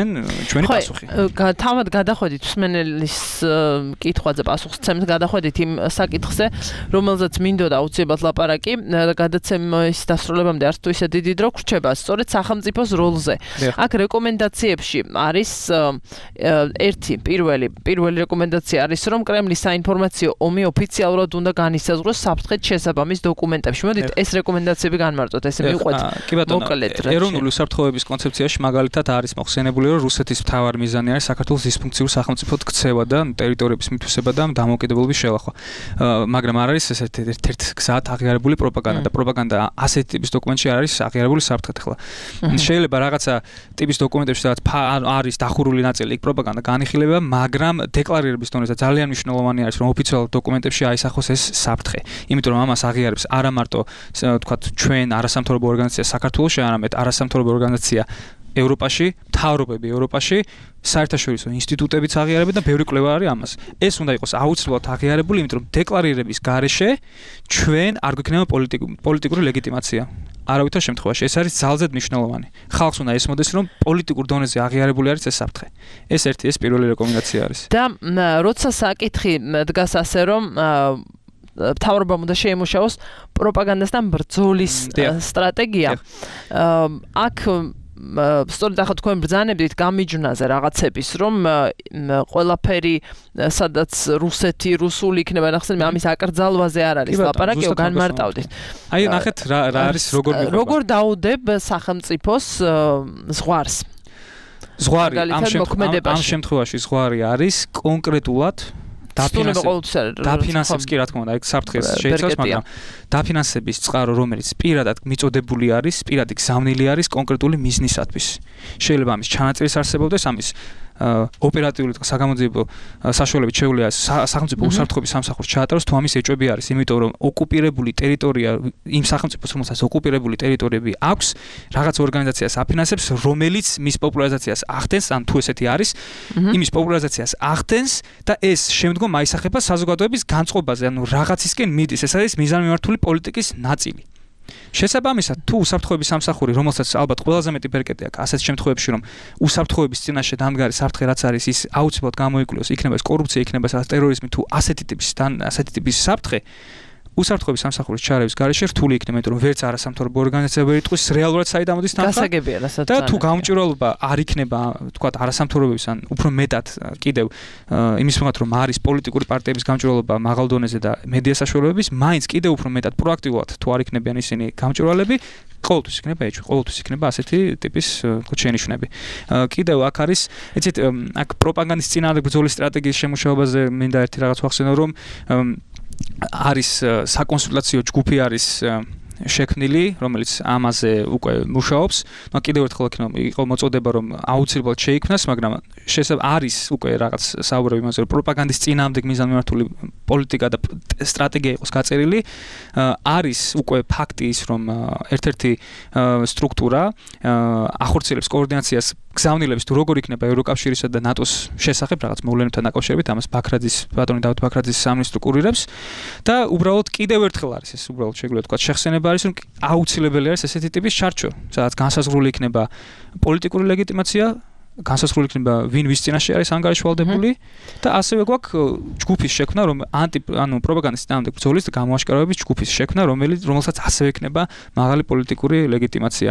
ჩვენ ჩვენი პასუხი. ხო, თავად გადახვედით მსმენელის კითხვაზე პასუხს გადახვედით იმ საკითხზე, რომელზეც მინდოდა აუცილებლად ლაპარაკი, გადაცემის დასრულებამდე არც თუ ისე დიდი დრო გრჩება, სწორედ სახელმწიფოს როლზე. აქ რეკომენდაციებში არის ერთი პირველი პირველი რეკომენდაცია არის, რომ კრემლის საინფორმაციო ომი ოფიციალურად უნდა განისაზღვროს საფრთხეთ შესაბამის დოკუმენტებში. მოდით ეს რეკომენდაციები განმარტოთ, ესე მივყვეთ. მოკლედ, ეროვნული უსაფრთხოების კონცეფციაში მაგალითად არის მოხსენებული, რომ რუსეთის მთავარი მიზანი არის საქართველოს დისფუნქციურ სახელმწიფოდ ქცევა და ტერიტორიების მითვისება და დამოუკიდებლობის შელახვა. მაგრამ არ არის ეს ერთ-ერთი გზად აღიარებული პროპაგანდა და პროპაგანდა ასეთი ტიპის დოკუმენტში არის აღიარებული საფრთხეთ. ახლა შეიძლება რაღაცა ტიპის დოკუმენტებში სადაც არის დახურული ნაწილი იქ პროპაგანდა განიხილება, მაგრამ დეკლარირების დონეზე ძალიან მნიშვნელოვანი არის, რომ ოფიციალურ დოკუმენტებში აისახოს ეს საფრთხე. იმიტომ რომ ამას აღიარებს არა მარტო თქვათ ჩვენ არასამთავრობო ორგანიზაცია საქართველოში, არამედ არასამთავრობო ორგანიზაცია ევროპაში, მთავრობები ევროპაში, საერთაშორისო ინსტიტუტებიც აღიარებენ და ბევრი კვლევა არის ამას. ეს უნდა იყოს აუცილებლად აღიარებული, იმიტომ რომ დეკლარირების გარეშე ჩვენ არ გვექნება პოლიტიკური ლეგიტიმაცია. არავითარ შემთხვევაში ეს არის ძალზედ მნიშვნელოვანი. ხალხს უნდა ესმოდეს, რომ პოლიტიკურ დონეზე აღიარებული არის ეს საფრთხე. ეს ერთი ეს პირველი რეკომენდაცია არის. და როცა საკითხი დგას ასე, რომ მთავრობამ უნდა შეიმუშაოს პროპაგანდასთან ბრძოლის სტრატეგია. აქ სწორედ ახლა თქვენ ბრძანებდით გამიჯვნაზე რაღაცების, რომ ყველაფერი სადაც რუსეთი, რუსული იქნება, ნახეთ, ამის აკრძალვაზე არ არის ლაპარაკი, განმარტავდით. აი, ნახეთ რა რა არის როგორ როგორ დაუდებ სახელმწიფოს ზღვარს. ზღვარი ამ შემთხვევაში ზღვარი არის კონკრეტულად დაფინანსებს კი რა თქმა უნდა, ეგ საფრთხეს შეიცავს, მაგრამ დაფინანსების წყარო, რომელიც პირადად მიწოდებული არის, პირადი გზავნილი არის კონკრეტული მიზნისათვის. შეიძლება ამის ჩანაწერის არსებობდეს, ამის ოპერატიული საგამოძიებო საშუალებებით შეუძლია სახელმწიფო უსაფრთხოების სამსახურს ჩაატაროს, თუ ამის ეჭვები არის, იმიტომ რომ ოკუპირებული ტერიტორია იმ სახელმწიფოს, რომელსაც ოკუპირებული ტერიტორიები აქვს, რაღაც ორგანიზაციას აფინანსებს, რომელიც მის პოპულარიზაციას ახდენს, ან თუ ესეთი არის, იმის პოპულარიზაციას ახდენს და ეს შემდგომ აისახება საზოგადოების განწყობაზე, ანუ რაღაცისკენ მიდის. ეს არის მიზანმიმართული პოლიტიკის ნაწილი. შესაბამისად, თუ უსაფრთხოების სამსახური, რომელსაც ალბათ ყველაზე მეტი ბერკეტი აქვს, ასეთ შემთხვევებში, რომ უსაფრთხოების წინაშე დამდგარი საფრთხე რაც არის, ის აუცილებლად გამოიკვლიოს, იქნება ეს კორუფცია, იქნება ეს ტერორიზმი, თუ ასეთი ტიპის ასეთი ტიპის საფრთხე, უსაფრთხოების სამსახურის ჩარევის გარეშე რთული იქნება, იმიტომ რომ ვერც არასამთავრობო ორგანიზაცია ვერ იტყვის რეალურად საით ამოდის თანხა. გასაგებია, რასაც და თუ გამჭვირვალობა არ იქნება, თქვათ, არასამთავრობოების ან უფრო მეტად კიდევ იმის მიმართ, რომ არის პოლიტიკური პარტიების გამჭვირვალობა მაღალ დონეზე და მედია საშუალებების, მაინც კიდევ უფრო მეტად პროაქტიულად თუ არ იქნებიან ისინი გამჭვირვალები, ყოველთვის იქნება ეჭვი, ყოველთვის იქნება ასეთი ტიპის შენიშვნები. კიდევ აქ არის, ეცეთ, აქ პროპაგანდის წინააღმდეგ ბრძოლის სტრატეგიის შემუშავებაზე მინდა ერთი რაღაც ვახსენო, რომ არის საკონსულტაციო ჯგუფი არის შექმნილი, რომელიც ამაზე უკვე მუშაობს. ნუ კიდევ ერთხელ იყო მოწოდება, რომ აუცილებლად შეიქმნას, მაგრამ შესაძლოა არის უკვე რაღაც საუბრები იმაზე, რომ პროპაგანდის წინააღმდეგ მიზანმიმართული პოლიტიკა და სტრატეგია იყოს გაწერილი. არის უკვე ფაქტი ის, რომ ერთ-ერთი სტრუქტურა ახორციელებს კოორდინაციას გზავნილებს თუ როგორ იქნება ევროკავშირისა და ნატოს შესახებ რაღაც მოვლენებთან დაკავშირებით, ამას ბაქრაძის ბატონი დავით ბაქრაძის სამინისტრო კურირებს და უბრალოდ კიდევ ერთხელ არის ეს უბრალოდ შეგვიძლია თქვა შეხსენება არის, რომ აუცილებელი არის ესეთი ტიპის ჩარჩო, სადაც განსაზღვრული იქნება პოლიტიკური ლეგიტიმაცია, განსაზღვრული იქნება ვინ ვის წინაშე არის ანგარიშვალდებული და ასევე გვაქვს ჯგუფის შექმნა, რომ ანტი ანუ პროპაგანდის წინააღმდეგ ბრძოლის და გამოაშკარავების ჯგუფის შექმნა, რომელიც რომელსაც ასევე ექნება მაღალი პოლიტიკური ლეგიტიმაცია.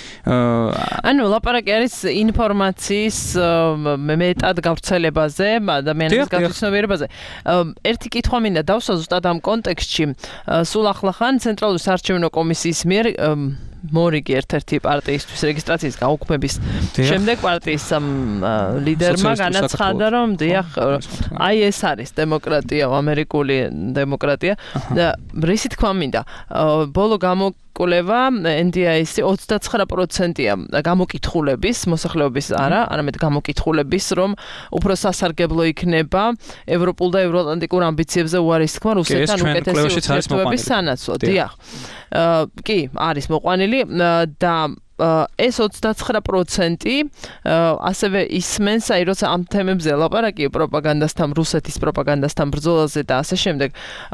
ანუ ლაპარაკი არის ინფორმაციის მეტად გავრცელებაზე, ადამიანების გათვითცნობიერებაზე. ერთი კითხვა მინდა დავსვა ზუსტად ამ კონტექსტში. სულ ახლახან ცენტრალური საარჩევნო კომისიის მიერ მორიგი ერთ-ერთი პარტიისთვის რეგისტრაციის გაუქმების შემდეგ პარტიის ლიდერმა განაცხადა, რომ დიახ, აი ეს არის დემოკრატია, ამერიკული დემოკრატია და რისი თქვა მინდა. ბოლო გამოკვლევა ენ დი აი ესი ოცდაცხრა პროცენტია გამოკითხულების, მოსახლეობის არა, არამედ გამოკითხულების, რომ უფრო სასარგებლო იქნება ევროპულ და ევროატლანტიკურ ამბიციებზე უარის თქმა რუსეთთან უკეთესი ურთიერთობების სანაცვლოდ. დიახ. კი, არის მოყვანილი და ეს ოცდაცხრა პროცენტი ასევე ისმენს, აი როცა ამ თემებზე ლაპარაკია პროპაგანდასთან, რუსეთის პროპაგანდასთან ბრძოლაზე და ასე შემდეგ,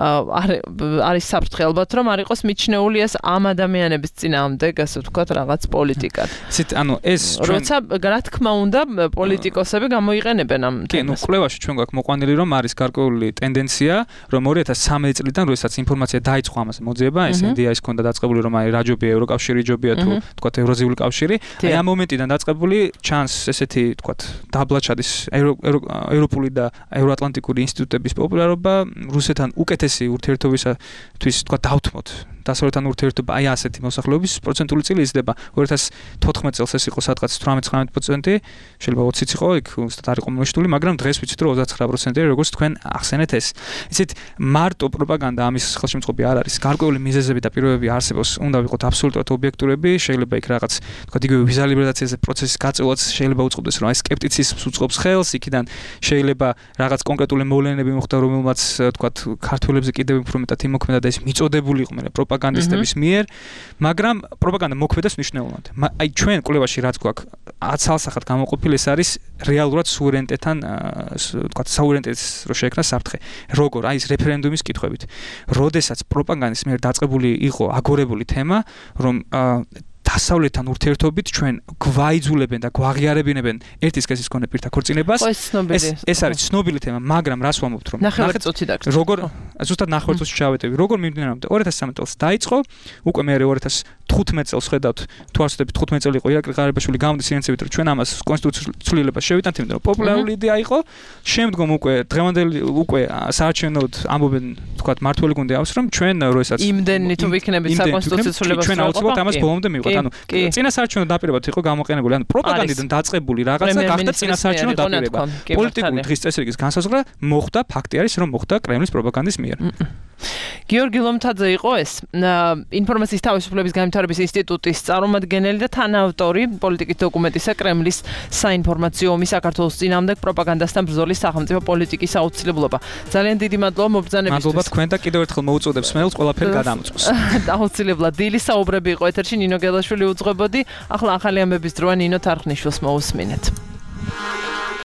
არის საფრთხე ალბათ რომ არ იყოს მიჩნეული ეს ამ ადამიანების წინააღმდეგ, ასე ვთქვათ, რაღაც პოლიტიკად. ისეთ, ანუ ეს როცა რა თქმა უნდა პოლიტიკოსები გამოიყენებენ ამ თემას. კი, ნუ კვლევაში ჩვენ გვაქვს მოყვანილი რომ არის გარკვეული ტენდენცია, რომ ორი ათას სამი წლიდან როდესაც ინფორმაცია დაიწყო ამაზე მოძიება, ეს ინდიაში ჰქონდა დაწყებული რომ აი რა ჯობია ევროკავშირი ჯობია თუ ვთქვათ ევრაზიული კავშირი, აი ამ მომენტიდან დაწყებული ჩანს ესეთი ვთქვათ დაბლაჩადის ევროპული და ევროატლანტიკური ინსტიტუტების პოპულარობა რუსეთთან უკეთესი ურთიერთობისათვის ვთქვათ დავთმოთ დასავლეთთან ურთიერთობა აი ასეთი მოსახლეობის პროცენტული წილი იზრდება. ორი ათას თოთხმეტ წელს ეს იყო სადღაც თვრამეტ ცხრამეტ პროცენტი, შეიძლება ოციც იყო, იქ უბრალოდ არ იყო მომშტული, მაგრამ დღეს ვიცით რომ ოცდაცხრა პროცენტია, როგორც თქვენ ახსენეთ ეს. ისეთ მარტო პროპაგანდა ამის ხელშემწყობი არ არის. გარკვეული მიზეზები და პირობები არსებობს, უნდა ვიყოთ აბსოლუტურად ობიექტურები, შეიძლება იქ რაღაც თქვათ იგივე ვიზუალიზაციაზე პროცესის გაწევაც შეიძლება უწყობდეს, რომ აი სკეპტიციზმს უწყობს ხელს, იქიდან შეიძლება რაღაც კონკრეტული მოვლენები მოხდა, რომელმაც თქვათ ქართველებზე კიდევ უფრო მეტად იმოქმედა და ეს მიწოდებული იყო მე პროპაგანდისტების მიერ, მაგრამ პროპაგანდა მოქმედებს მნიშვნელოვნად. აი ჩვენ კვლევაში რაც გვაქვს აცალსახად გამოყოფილი ეს არის რეალურად სუვერენიტეტთან, ვთქვათ, სუვერენიტეტის რო შეექმნა საფრთხე. როგორ? აი ეს რეფერენდუმის კითხვებით. როდესაც პროპაგანდის მიერ დაწყებული იყო აგორებული თემა, რომ დასავლეთთან ურთიერთობით ჩვენ გვაიძულებენ და გვაღიარებინებენ ერთის კესის მქონე პირთა ქორწინებას. ეს ეს არის ცნობილი თემა, მაგრამ რას ვამბობთ რომ ნახევარ წუთი დაგჭირდა. როგორ ზუსტად ნახევარ წუთში ჩავეტევი. როგორ მიმდინარეობდა? ორი ათას სამი წელს დაიწყო, უკვე მე ორი ათას თხუთმეტ წელს ხედავთ, თუ არ ვცდები თხუთმეტ წელი იყო ირაკლი ღარიბაშვილი გამდის ინიციატივით, რომ ჩვენ ამას კონსტიტუციურ ცვლილებას შევიტანთ, იმიტომ რომ პოპულარული იდეა იყო. შემდგომ უკვე დღევანდელი უკვე საარჩევნოდ ამბობენ, თქვათ, მართველი გუნდი აქვს, რომ ჩვენ როდესაც იმდენი თუ ვიქნებით საკონსტიტუციო ცვლილებას ჩვენ აუცილებლად ამას ბოლომდე მივიღოთ. ანუ წინასაარჩევნო დაპირებად იყო გამოყენებული, ანუ პროპაგანდიდან დაწყებული რაღაცა გახდა წინასაარჩევნო დაპირება. პოლიტიკური დღის წესრიგის განსაზღვრა მოხდა, ფაქტი არის, რომ მოხდა კრემლის პროპაგანდის მიერ. გიორგი ლომთაძე იყო ეს ინფორმაციის თავისუფლების განვითარების ინსტიტუტის წარმომადგენელი და თანაავტორი პოლიტიკის დოკუმენტისა კრემლის საინფორმაციო ომი საქართველოს წინააღმდეგ პროპაგანდასთან ბრძოლის სახელმწიფო პოლიტიკის აუცილებლობა. ძალიან დიდი მადლობა მობრძანებისთვის. მადლობა თქვენ და კიდევ ერთხელ მოუწოდებს მეელს ყველაფერი გადამოწმოს. აუცილებლად დილის საუბრები იყო ეთერში ნინო გელაშვილი უძღვებოდი. ახლა ახალი ამბების დროა ნინო თარხნიშვილს მოусმინეთ.